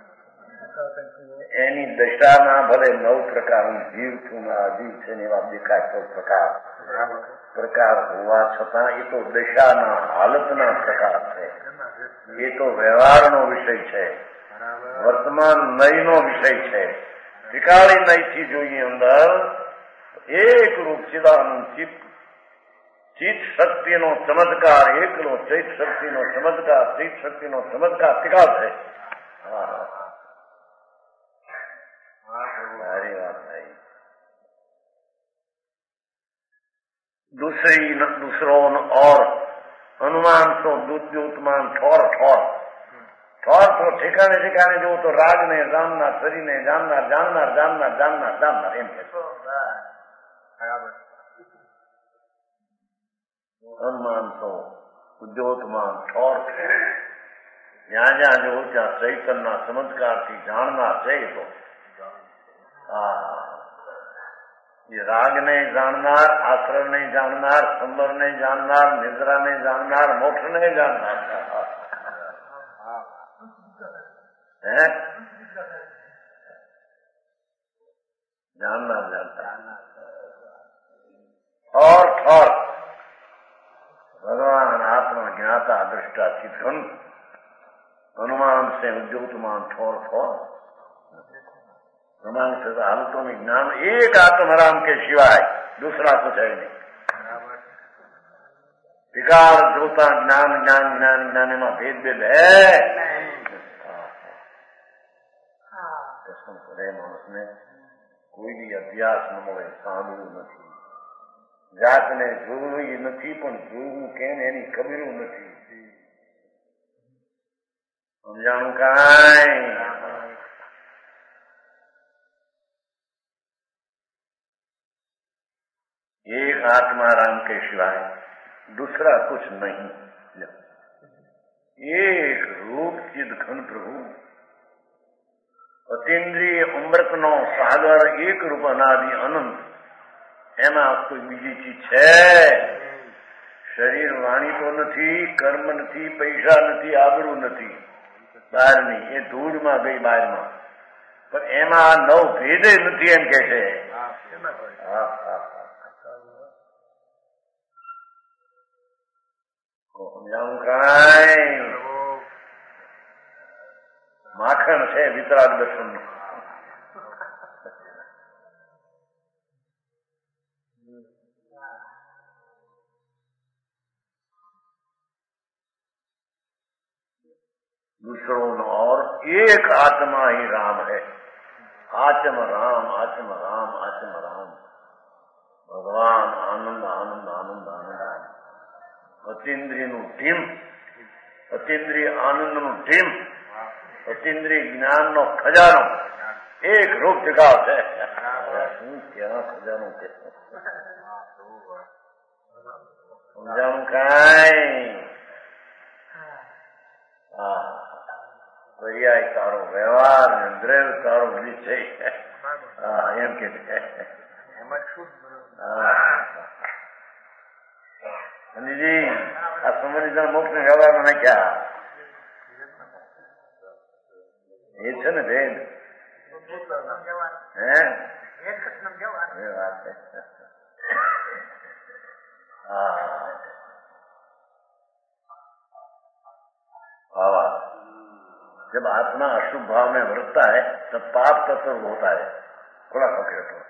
એની દશાના ભલે 9 પ્રકારનું જીવ છું ને અજીવ છે ને એવા દેખાય તો પ્રકાર હોવા છતાં એ તો દશાના હાલતના પ્રકાર છે, એ તો વ્યવહારનો વિષય છે, વર્તમાન નયનો વિષય છે। टिकावी નયથી જોઈએ અંદર એક રૂપ ચિદાનંદ ચિત્ત, ચિત્ત શક્તિનો ચમત્કાર એકલો, ચૈત શક્તિનો ચમત્કાર, ચિત્ત શક્તિનો ચમત્કાર ટીકા છે। सारी बात है। दूसरों और अनुमान तो द्योतमान ठोर ठोर ठोर तो ठिकाने ठिकाने जो तो राग ने जाननार, शरीर ने जाननार, जाननार जाननार जाननार जाननार एम अनुमान तो उद्योतमान ठोर જ્યાં જ્યાં જો ત્યાં ચૈતન્ય ચમત્કારથી જાણનાર છે। તો ये राग ने जाननार, आश्रय ने जाननार, संबर ने जाननार, निद्रा ने जाननार, मोक्ष ने जाननार है, जाननार जानता और भगवान आत्मा ज्ञाता दृष्टा चित्तन अनुमान से उद्योतमान ठोर ठोर अनुमान से हालतों में ज्ञान एक आत्मराम के सिवाय दूसरा कुछ है नहीं। विकार जोता ज्ञान ज्ञान ज्ञान ज्ञान में भेद भेद है। मानस ने कोई भी अभ्यास न મળે, સાંભળ્યું નથી, જાતને જોયું નથી પણ જોવું કેમ એની ખબરું નથી, સમજાણું કાંઈ। एक आत्मा राम के सिवाय दूसरा कुछ नहीं। एक रूप चिद घन प्रभु अतीन्द्रिय अमृत नो सागर एक रूप अनादि अनंत એમાં કોઈ બીજી ચીજ છે? શરીર વાણી તો નથી, કર્મ નથી, પૈસા નથી, આબરૂ નથી બહારની, એ ધૂળમાં ગઈ બહારમાં. પણ એમાં નવ ભેદે નથી એમ કે છે. સમજાવું કાંઈ? માખણ છે વિતરાગ દર્શન નું. दूसरों में और एक आत्मा ही राम है. आत्म राम, आत्म राम, आत्म राम. भगवान आनंद आनंद आनंद आनंद. અતિન્દ્રિયનું ઢીમ, અતિન્દ્રિય આનંદનું ઢીમ, અતિન્દ્રિય જ્ઞાનનો ખજાનો એક રૂપ જગાવ છે. શું ક્યાં ખજાનો છે? સમજાણું કાંઈ? પર્યાય તારો વ્યવહાર ને દ્રવ્ય તારો નિશ્ચય. એમ કે અનિજી આ સમજણ મોક્ષ ને વ્યવહારમાં નાખ્યા એ છે ને ભેદ. હે વાત છે. भावा जब आत्मा अशुभ भाव में वर्तता है तब पाप तत्व होता है. थोड़ा पकड़े तो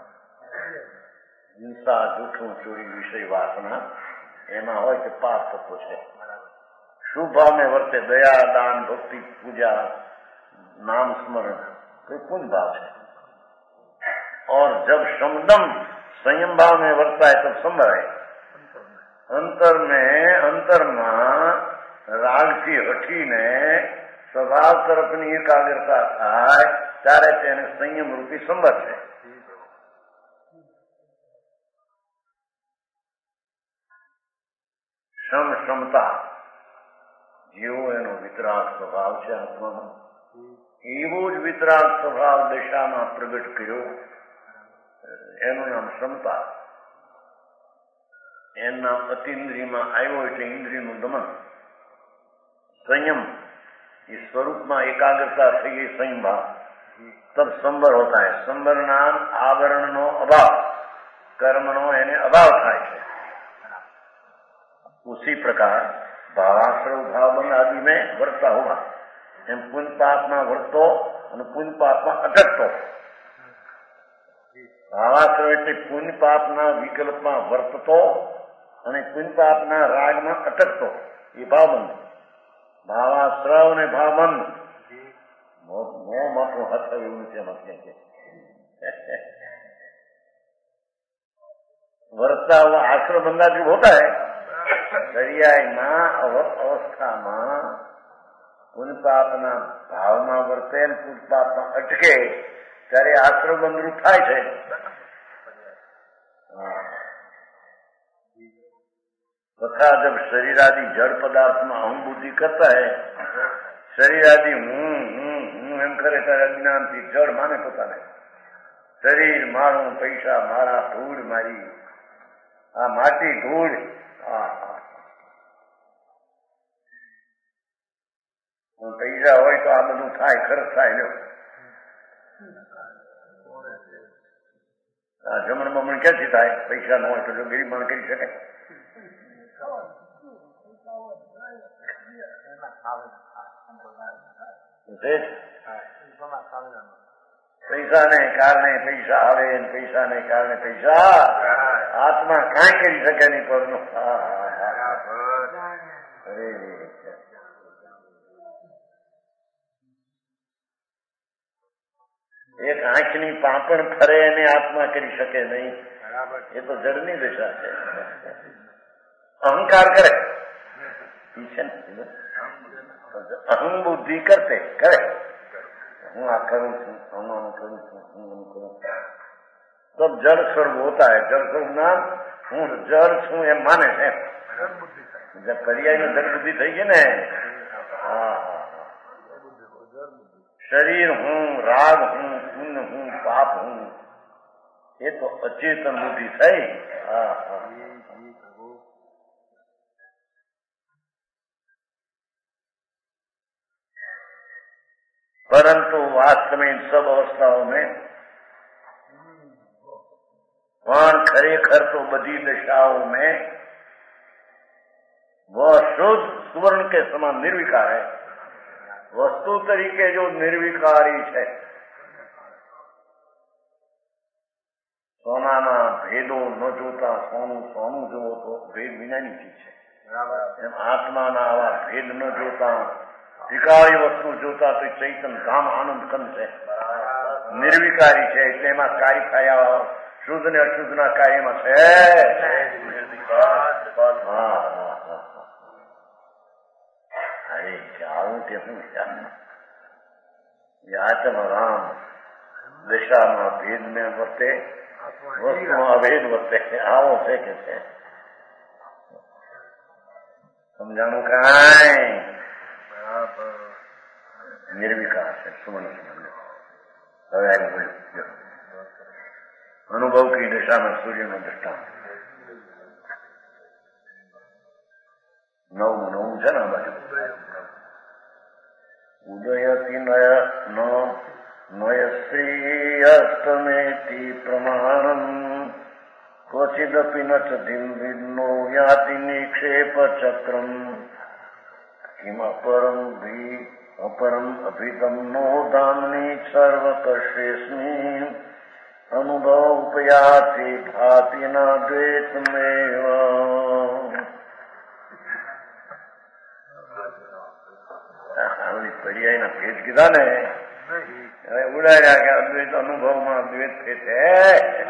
हिंसा, जूठू, चोरी, विषय, वासना एमा हो कि पाप तत्व है. शुभ भाव में वर्ते दया, दान, भक्ति, पूजा, नाम स्मरण तो पुण्य भाव है. और जब समदम संयम भाव में वर्तता है तब संभव है. अंतर में રાગથી હટીને સ્વભાવ તરફની એકાગ્રતા થાય ત્યારે તેને સંયમ રૂપી સંબંધ છે. ક્ષમતા જેવો એનો વિતરાગ સ્વભાવ છે આત્મામાં, એવો જ વિતરાગ સ્વભાવ દશામાં પ્રગટ કર્યો. એનું નામ ક્ષમતા. એના અતિન્દ્રિયમાં આવ્યો એટલે ઇન્દ્રિયનું દમન. संयम इस स्वरूप में एकाग्रता थी गई संयम भाव, तब संबर होता है. संबर नाम आवरण नो अभाव, कर्म नो एने अभाव थाय छे. उसी प्रकार भावाश्रव भाव बंध आदि में वर्तता होगा. एम पुण्य पाप में वर्तो और पुण्य पाप में अटकतो. भावाश्रव एटले पुण्य पाप ना विकल्प में वर्ततो और पुण्य पाप ना राग में अटकतो. ये भावबंध. ભાવાશ્રવ ને ભાવબંધ મોટું હથ એવું નથી. वर्ता हुआ आश्रम बंदा जो होता है दरियाई अवस्था में पुण्य पापना भाव में वर्ते पुण्य पाप में अटके ત્યારે આશ્રમ બંધ થાય છે. तथा जब शरीर आदि जड़ पदार्थ में अहम बुद्धि करता है, शरीर आदि हूं एम करे ત્યારે अज्ञान थी जड़ माने पोता ने. शरीर मारू, पैसा मारा, धूल मारी, आ माटी धूल. पैसा હોય તો આ બધું થાય, ખર્ચ થાય. લો જમણ બમણ ક્યાંથી થાય? પૈસા ન હોય તો જો ગરીબ માણ કરી શકે. પૈસા ને કારણે પૈસા આવે, પૈસા ને કારણે પૈસા આત્મા કાંઈ કરી શકે નહીં. પરનું એક આંખની પાપણ ફરે એને આત્મા કરી શકે નહીં. એ તો જડની દશા છે. અહંકાર કરે અહમ બુદ્ધિ કરતે કરે હું આ કરું છું, હું આમ કરું છું, હું આમ કરું છું. તબ જળ સ્વરૂપ હોતા है. જળ સ્વરૂપ નામ હું જળ છું એમ માને છે. પર્યાય में જળ બુદ્ધિ થઈ ગઈ ને. शरीर हूं, राग हूं, पुण्य हूं, पाप हूं, ये तो अचेतन बुद्धि सही। परंतु वास्तव में इन सब अवस्थाओं में वहां खरेखर तो बधी दशाओं में वह शुद्ध सुवर्ण के समान निर्विकार है। वस्तु तरीके जो निर्विकारी है, सोनाना भेदो न जोता सोनू सोनू जो तो भेद विनानी चीज है। आत्मा ना आवा भेद न जोता त्रिकाળી वस्तु જોતા તો ચૈતન ધામ આનંદ કંદ છે, નિર્વિકારી છે, એટલે એમાં કાર્ય થયા શુદ્ધ ને અશુદ્ધના કાર્યમાં છે। અરે જાઉં કે શું આત્મરામ દશામાં ભેદ ને વર્તે, વસ્તુમાં અભેદ વર્તે, આવો છે કે છે સમજાણું કાંઈ निर्विकार है सुमन सुमन। अनुभव की दिशा में सूर्य में दृष्टांत 9 છે ને બાજુ ઉદયતિ નયશ્રી અસ્તમેતિ પ્રમાણમ ક્વચિદપि ન ચ દિનો યાતિ નિક્ષેપ ચક્રમ अपरम अभिदम नो दामनी सर्वकर्षेस्मी अनुभव उपयाति भाति न द्वैतमेव। पर्यायना भेद कीधा ने उड़ाया के अद्वैत अनुभव में अद्वैत भेद है।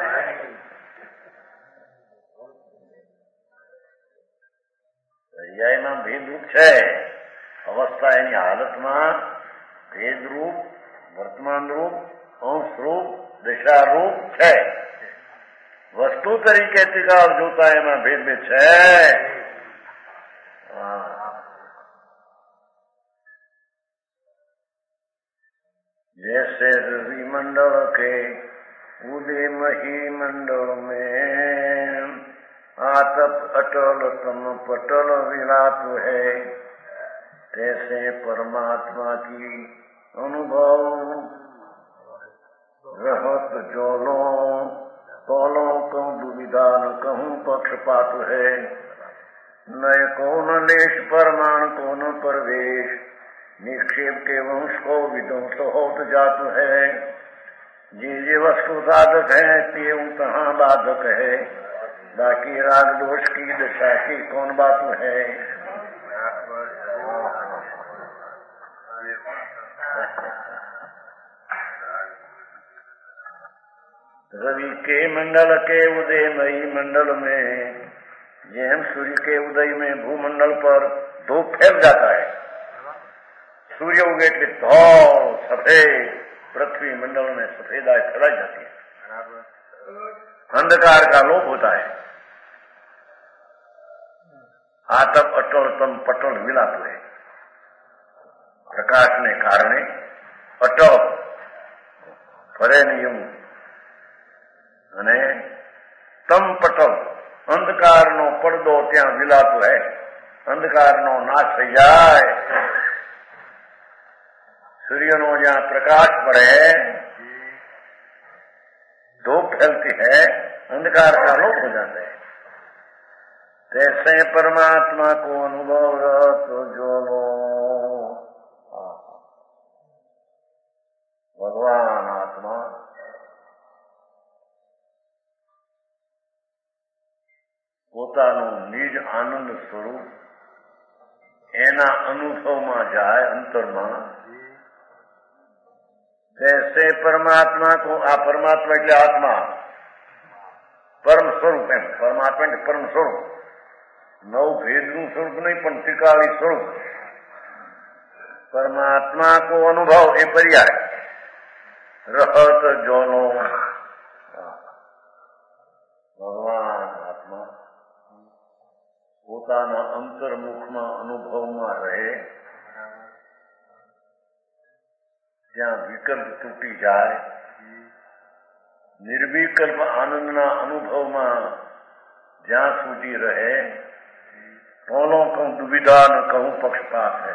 पर्यायना भेद रूप है। अवस्था एनी हालत में भेद रूप, वर्तमान रूप, अंश रूप, दिशा रूप है। वस्तु तरीके त्रिकाल जोता है भेद में है। जैसे रवि मंडल के उदय मही मंडल में आतप अटल तम पटल विलाप है, कैसे परमात्मा की अनुभव रहत जोलो तोलो कहूँ दुविधा न कहूँ पक्षपात है। नय कौन लेश परमाण कौन परवेश, निक्षेप के वंश को विध्वंस होत जात है। जे वस्तु साधक है ते तहाँ बाधक है, बाकी राग दोष की दशा की कौन बात है। रवि के मंडल के उदयमयी मंडल में जेम सूर्य के उदय में भूमंडल पर धूप फैल जाता है। सूर्य उगे के धौल सफेद पृथ्वी मंडल में सफेदाई फैलाई जाती है, अंधकार का लोप होता है। आतप अटल तम पटल मिलाप है। प्रकाश ने कारणे अटल फरे नियम અને તમ પટલ અંધકારનો પડદો ત્યાં વિલાતો હે, અંધકારનો નાશ થઈ જાય। सूर्यનો જ્યાં प्रकाश पड़े धूप फैलती है, अंधकार का लोप हो जाता है। तैसे परमात्मा को अनुभव तो जो लो भगवान आत्मा પોતાનું નિજ આનંદ સ્વરૂપ એના અનુભવમાં જાય અંતરમાં। कैसे परमात्मा को आ परमात्मा એટલે આત્મા પરમ સ્વરૂપ એમ, પરમાત્મા એટલે પરમ સ્વરૂપ, નવ ભેદનું સ્વરૂપ નહીં પણ ત્રિકાળી સ્વરૂપ। परमात्मा को अनुभव એ પર્યાય रहत જોનો ભગવાન આત્મા પોતાના અંતર્મુખમાં અનુભવમાં રહે, જ્યાં વિકલ્પ તૂટી જાય, નિર્વિકલ્પ આનંદના અનુભવમાં જ્યાં સુધી રહે તોનો કહું દુવિધા ન કહું પક્ષપાત है।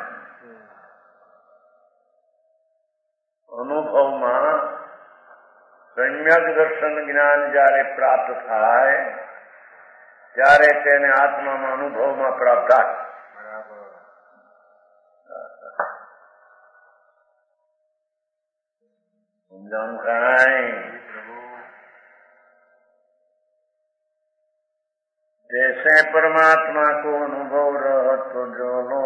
અનુભવમાં સમ્યક દર્શન જ્ઞાન જ્યારે પ્રાપ્ત થાય ત્યારે તેને આત્મામાં અનુભવમાં પ્રાપ્ત થાય। સમજાણું કાંઈ? जैसे परमात्मा को अनुभव रहत तो जोलो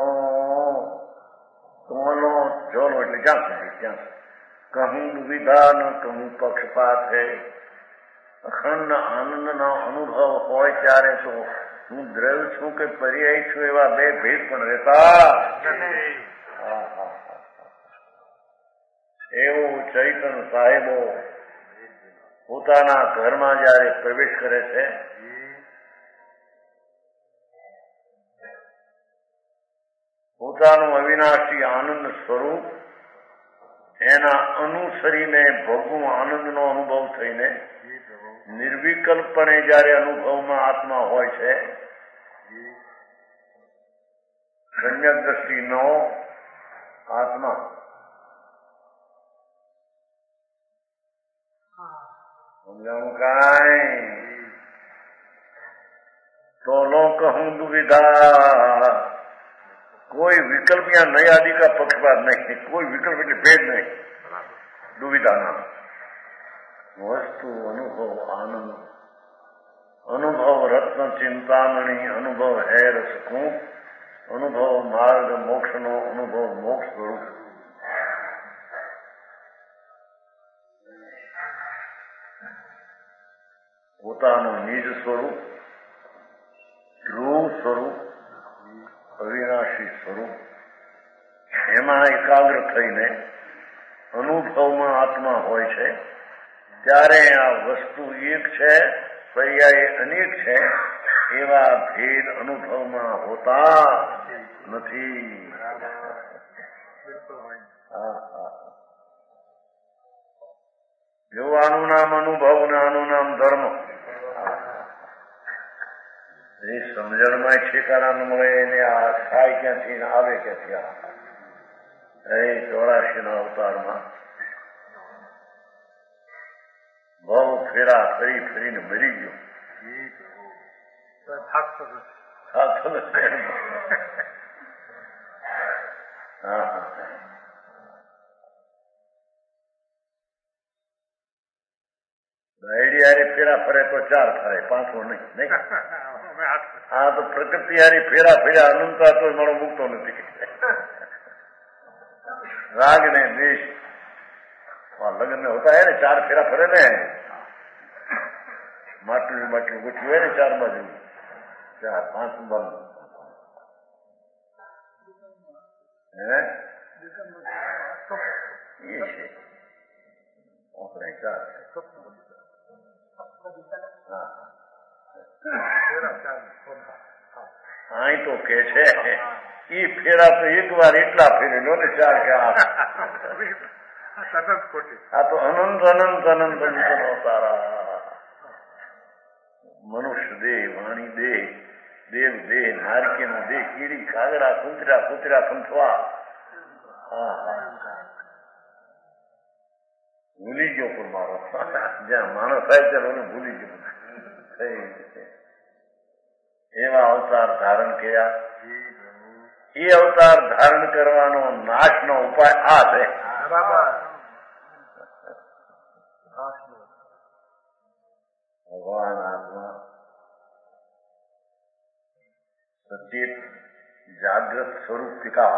એટલે ક્યાં સુધી ત્યાં કહું દુવિધા ન કહું પક્ષપાત है। અખંડ આનંદનો અનુભવ હોય ત્યારે તો હું દ્રવ્ય છું કે પર્યાય છું એવા બે ભેદ પણ રહેતા એવું ચૈતન્ય સાહેબો પોતાના ઘરમાં જયારે પ્રવેશ કરે છે પોતાનું અવિનાશી આનંદ સ્વરૂપ એના અનુસરીને ભોગવું આનંદનો અનુભવ થઈને નિર્વિકલ્પણે જયારે અનુભવમાં આત્મા હોય છે સમ્યક દ્રષ્ટિનો આત્મા સમજાવું કાંઈ? તો લો કહું દુવિધા कोई विकल्प या नई आदि का पक्षपात नहीं, कोई विकल्प એટલે भेद नहीं, दुविधा ना वस्तु अनुभव आनंद अनुभव रत्न चिंतामणि अनुभव है रसकूप अनुभव मार्ग मोक्ष नो अनुभव मोक्ष स्वरूप પોતાનું નિજ સ્વરૂપ ધ્રુવ સ્વરૂપ અવિનાશી સ્વરૂપ એમાં એકાગ્ર થઈને અનુભવમાં આત્મા હોય છે ત્યારે આ વસ્તુ એક છે પર્યાય અનેક છે એવા ભેદ અનુભવમાં હોતા નથી। જો આનું નામ અનુભવ ને આનું નામ ધર્મ એ સમજણમાં ઠેકાણા ન મળે એને આ થાય ક્યાંથી આવે ક્યાંથી એ 84 અવતારમાં બહુ ફેરા ફરી ફરીને મરી ગયો ગાયડી હારે ફેરા ફરે તો 4 ફરે 5 નહીં। આ તો પ્રકૃતિ હારી ફેરા ફેરા અનંતા તો મારો મૂકતો નથી। राग ने देश वहां लगन में होता है ना 4 फेरा फरे ने માટલું ગોઠવ્યું હોય ને 4 બાજુ 4 5 બંધ એ છે આપણે 4 અહીં તો કે છે એ ફેરા તો એક વાર એટલા ફેરેલો ને 4 કે 8 આ તો અનંત અનંત અનંત સારા મનુષ્ય દેહ વાણી દેહ દેવ દેહ નારકીનો દેહ કીડી કાગડા કૂતરા કૂતરા કંઠવા ભૂલી ગયો પણ મારો જ્યાં માણસ થાય ત્યારે ભૂલી ગયો એવા અવતાર ધારણ કર્યા। એ અવતાર ધારણ કરવાનો નાશનો ઉપાય આ છે। ભગવાન આત્મા સચેત જાગ્રત સ્વરૂપ ટીકાવ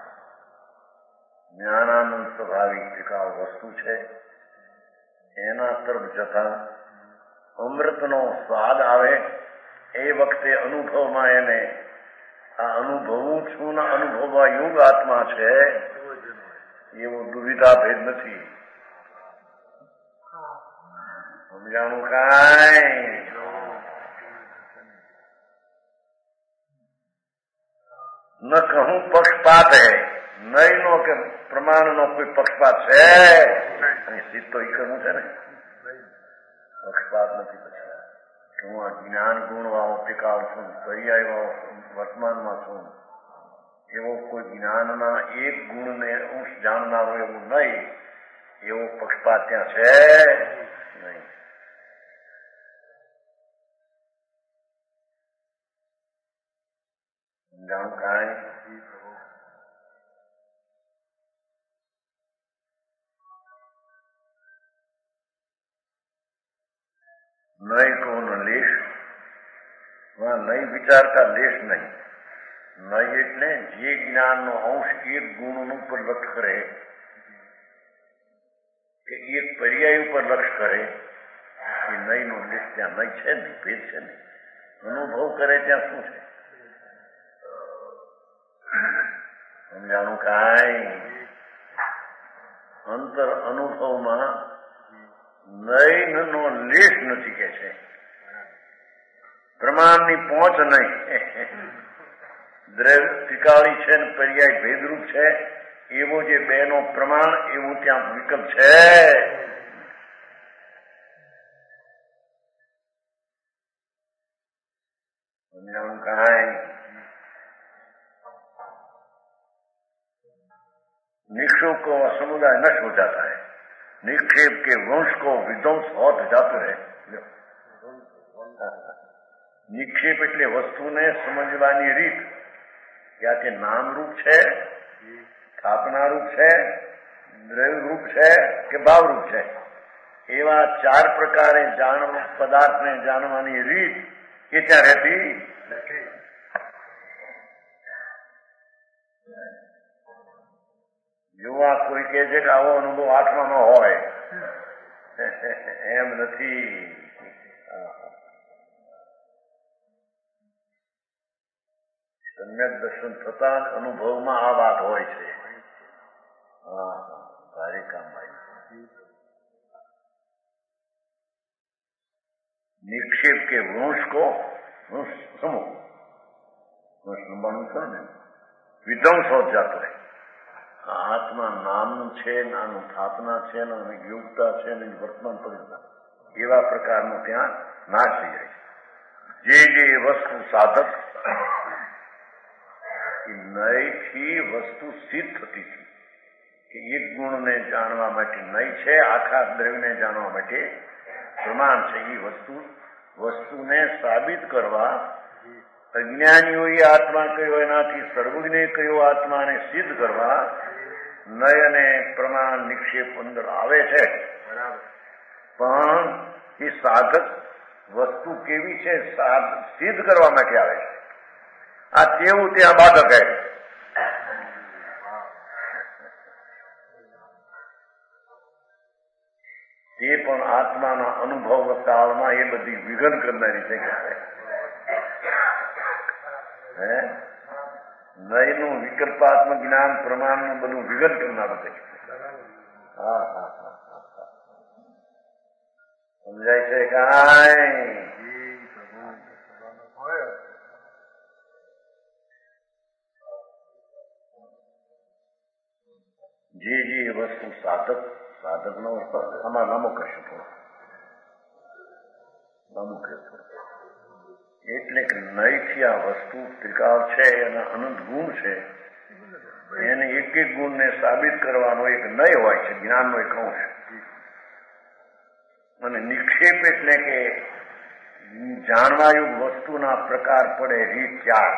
જ્ઞાનાનંદ સ્વાભાવિક ટીકાવ વસ્તુ છે। એના તરફ જતા અમૃતનો સ્વાદ આવે એ વખતે અનુભવમાં એને આ અનુભવું છું ને અનુભવવા યોગ આત્મા છે એવો દુવિધા ભેદ નથી। સમજાણું કાંઈ? ન કહું પક્ષપાત है नहीं નો કે પ્રમાણનો કોઈ પક્ષપાત છે સિદ્ધ તો ઈ કરવું છે ને પક્ષપાત નથી. પછી હું આ જ્ઞાન ગુણ વાળો ટીકાવ છું, પર્યાય વાળો વર્તમાનમાં છું, એવો કોઈ જ્ઞાનના એક ગુણને અંશ જાણનારો એવું નહીં, એવો પક્ષપાત ત્યાં છે નહીં. જાણું કાંઈ નહીં કહો ન લેશ, નહીં વિચારતા લેશ નહીં. નહીં એટલે જે જ્ઞાનનો અંશ એક ગુણ ઉપર લક્ષ કરે કે એક પર્યાય ઉપર લક્ષ કરે, એ નહીં નો લેશ ત્યાં નહીં છે નહીં, ભેદ છે નહીં. અનુભવ કરે ત્યાં શું છે? સમજાણું કાંઈ? અંતર અનુભવમાં નૈન નો લેશ નથી કે છે. પ્રમાણની પહોંચ નહીં. દ્રવ્ય ત્રિકાળી છે ને પર્યાય ભેદરૂપ છે, એવો જે બે નો પ્રમાણ એવું ત્યાં વિકલ્પ છે. સમજાણું કાંઈ? निक्षेप को समुदाय नष्ट हो जाता है, निक्षेप के वंश को विध्वंस होत जातो है. નિક્ષેપ એટલે વસ્તુને સમજવાની રીત, કે આ તે નામ રૂપ છે, સ્થાપના રૂપ છે, દ્રવ્ય રૂપ છે કે ભાવ રૂપ છે, એવા ચાર પ્રકારે પદાર્થને જાણવાની રીત એ ત્યાં રહેતી નથી. જો આ કોઈ કહે છે કે આવો અનુભવ આઠમાનો હોય, એમ નથી. સમ્યક દર્શન થતા અનુભવમાં આ વાત હોય છે. ભારે કામ આવી. નિક્ષેપ કે વંશ કો સમૂહ વંશ લંબાણું છે ને, વિધ્વંસ હોત જાતો રહે. આત્મા નામનું છે, આનું સ્થાપના છે, યોગતા છે, વર્તમાન પરિણામ, એવા પ્રકારનો ત્યાં નાશ થઈ જાય. જે વસ્તુ સાધક નયથી વસ્તુ સિદ્ધ થતી હતી, કે એક ગુણને જાણવા માટે નય છે, આખા દ્રવ્યને જાણવા માટે પ્રમાણ છે. એ વસ્તુને સાબિત કરવા અજ્ઞાનીઓએ આત્મા કયો, એનાથી સર્વજ્ઞે કયો આત્માને સિદ્ધ કરવા નય અને પ્રમાણ નિક્ષેપ અંદર આવે છે. પણ એ સાધક વસ્તુ કેવી છે સિદ્ધ કરવા માટે આવે છે. આ તેવું ત્યાં બાધક હે. એ પણ આત્માના અનુભવ કાળમાં એ બધી વિઘન કરનારી છે. નયનું વિકલ્પાત્મક જ્ઞાન પ્રમાણનું બધું વિઘન કરનારું છે. સમજાય છે કાંઈ? જે વસ્તુ સાધકનો આમાં લાંબો કરશે, થોડો લાંબો કરશે. એટલે કે નયથી આ વસ્તુ ત્રિકાળ છે, એના અનંત ગુણ છે, એને એક એક ગુણને સાબિત કરવાનો એક નય હોય છે, જ્ઞાનનો એક અંશ. અને નિક્ષેપ એટલે કે જાણવાયુગ વસ્તુના પ્રકાર પડે, રીત, ચાર,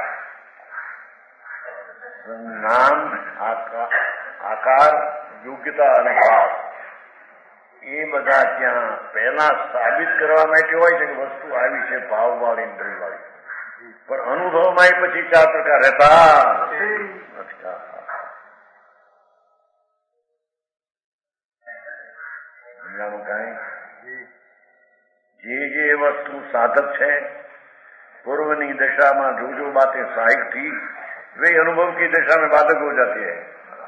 નામ, આકાર, યોગ્યતા અને ભાવ, એ બધા ત્યાં પહેલા સાબિત કરવા માટે હોય છે કે વસ્તુ આવી છે ભાવ વાળી, દ્રવ્ય વાળી. પણ અનુભવમાં પછી ચાર પ્રકાર રહેતા નથી. સમજાણું કાંઈ? જે વસ્તુ સાધક છે, पूर्व दशा में जो बातें सहायक थी वे अनुभव की दशा में बाधक हो जाती है।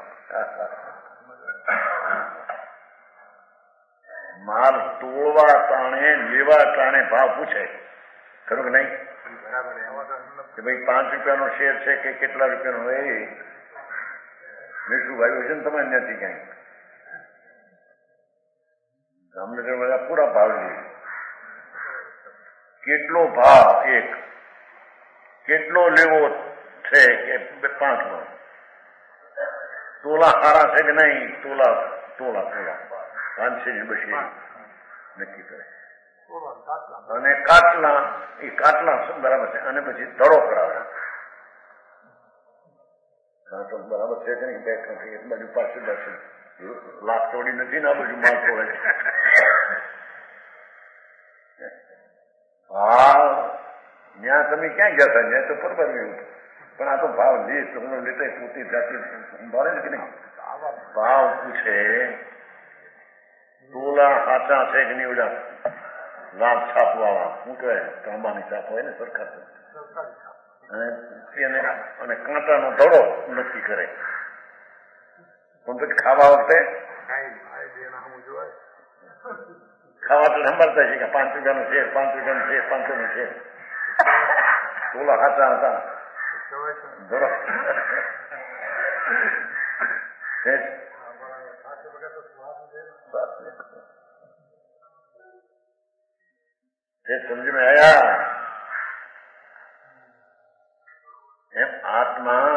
माल तोड़वा टाणे लेवा टाणे भाव पूछे खरु नहीं कि भाई 5 રૂપિયાનો શેર છે કે કેટલા રૂપિયાનો એ મેં શું ભાઈ છે ને તમારે ત્યાંથી ક્યાંય જામનગર બધા પૂરા ભાવ જોઈએ કેટલો ભાવ એક, કેટલો લેવો છે કે 5 માં, તોલા સારા છે કે નહીં, તોલા 500 બસે નક્કી કરે. અને કાટલા એ કાટલા બરાબર છે, અને પછી ધડો કરાવે. બરાબર છે કે નહીં, એક બાજુ પાછળ લાખ તોડી નથી ને, આ બાજુ માલ તોડે. હા, ત્યાં તમે ક્યાં ગયા હતા? ત્યાં તો બરોબર નહીં, પણ આ તો ભાવ લે તમને લેતા પોતી જાતિ સંભાળે ને કે નહીં. ભાવ પૂછે તોલા સાચા છે કે નહીં, ઓલા લાભ છાપવાળા શું કહેવાય, તાંબાની છાપ હોય ને સરકાર, અને કાંટાનો ધડો નક્કી કરે. પણ પછી ખાવા વખતે ખાવા તો સંભાળતા છે કે 5 રૂપિયાનો છે, 5 રૂપિયાનો છે, 500 નો છે. તોલા સાચા હતા ધડો સમજ में आया? એમ આત્મા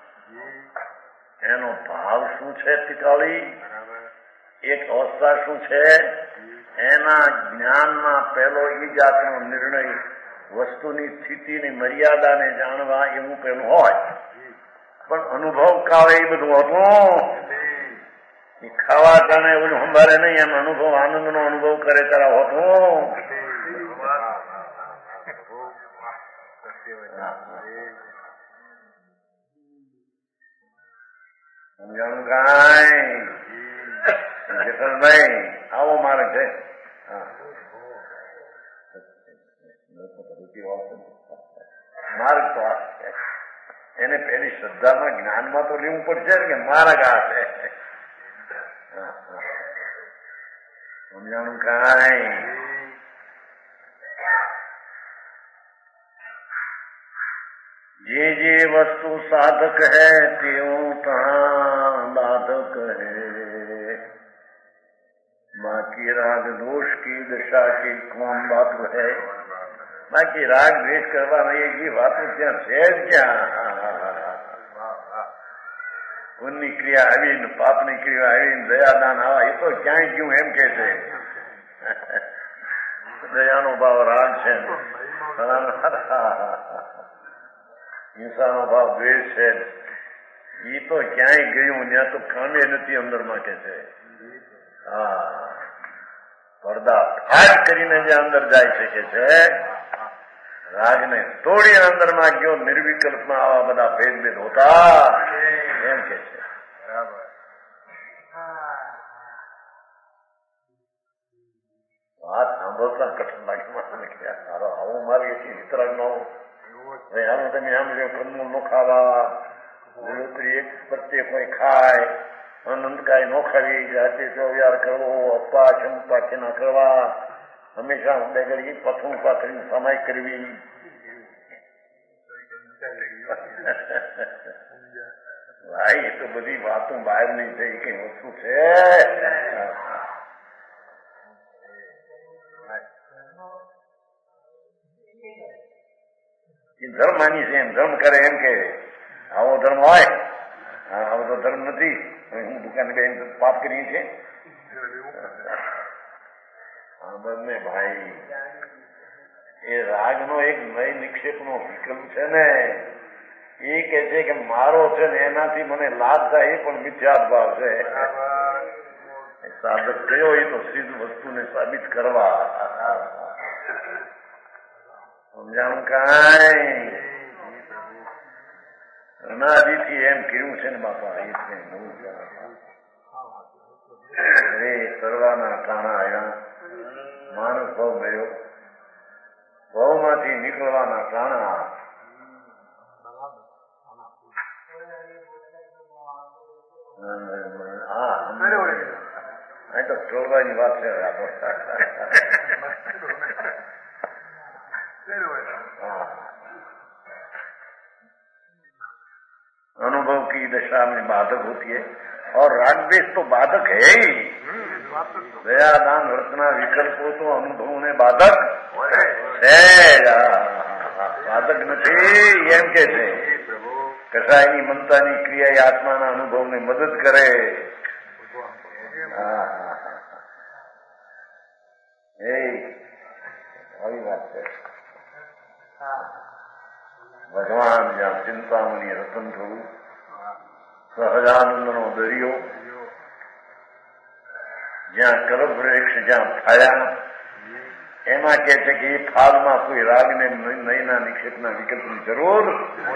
એનો ભાવ શું છે પિતાળી, એક અવસ્થા શું છે, એના જ્ઞાનમાં પહેલો એ જાતનો નિર્ણય વસ્તુની સ્થિતિની મર્યાદાને જાણવા એવું પેલું હોય. પણ અનુભવ કાવે એ બધું હતું. ખાવા ટાણે બધું સંભાળે નહીં, એમ અનુભવ આનંદનો અનુભવ કરે ત્યારે હોતું. સમજાણું કાંઈ? જસલભાઈ આવો મારે છે. માર્ગ તો આ છે, એને પેલી શ્રદ્ધામાં જ્ઞાનમાં તો લેવું પડશે કે માર્ગ આ છે. સમજાણું કાંઈ? જે જે વસ્તુ સાધક है त्यों तहाँ बाधक है, बाकी राग दोष की दशा की कौन बात है. बाकी राग द्वेष करवा रही ये बात ત્યાં છે જ ક્યાં? પુણ્યની ક્રિયા આવીને પાપની ક્રિયા આવીને દયાદાન આવા એ તો ક્યાંય ગયું એમ કે છે. દયાનો ભાવ રાગ છે, હિંસાનો ભાવ દ્વેષ છે, એ તો ક્યાંય ગયું, ત્યાં તો કામે નથી અંદરમાં કે છે. હા, પડદા ફાટ કરીને જે અંદર જાય છે કે છે, રાગને તોડી અંદરમાં ગયો, નિર્વિકલ્પમાં આવા બધા ભેદ હોતા એમ કે છે. બરાબર. વાત સાંભળતા કઠણ લાગે મારો આવું માર્ગ છે વિતરાગ નો. આનું તમે આમ જો કંદમૂળ નો ખાવા, લીલોતરી એક પ્રત્યે કોઈ ખાય, અનંતકાય નો ખાવી, જાતે ચોવ્યાર કરવો, અપા ચંપા ના કરવા, હંમેશા બેગડી પથું પાથરી સમાય કરવી. ભાઈ એ તો બધી વાતો બહાર નહીં થઈ, કઈ વસ્તુ છે. ધર્મ માની છે એમ ધર્મ કરે એમ કે આવો ધર્મ હોય, આવો તો ધર્મ નથી. હું દુકાને બેન પાપ કરીએ છીએ. બંને ભાઈ એ રાગનો એક નય નિક્ષેપનો વિકલ્પ છે ને, એ કે છે કે મારો છે ને એનાથી મને લાભ થાય, એ પણ મિથ્યા ભાવ છે. સાધક કયો એ તો સિદ્ધ વસ્તુને સાબિત કરવા. સમજાણું કાંઈ? અનાદિથી એમ કર્યું છે ને બાપા, એ છે અરે કરવાના ટાણા આવ્યા, માણસ ભાવ ગયો, ભાવમાંથી નીકળવાના ટાણા. હા તો ટોળવાની વાત છે. अनुभव की दशा में बाधक होती है, और राग द्वेष तो बाधक है ही. दया दान रचना विकल्प हो तो अनुभव में बाधक સાધક નથી એમ કે છે કસાયની મમતાની ક્રિયા એ આત્માના અનુભવને મદદ કરે. એ આવી વાત છે. ભગવાન જ્યાં ચિંતામણી રતન થવું, સહજાનંદનો દરિયો, જ્યાં કલ્પવૃક્ષ જ્યાં ફાળ્યા, એમાં કે છે કે એ ફાલમાં કોઈ રાગને નયના નિક્ષેપના વિકલ્પની જરૂર.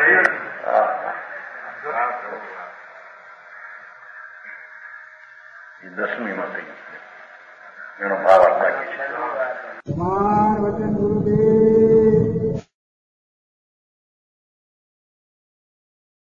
એ 10મીમાં થઈ એનો ભાવ આપવા છે. વચન ગુરુદેવ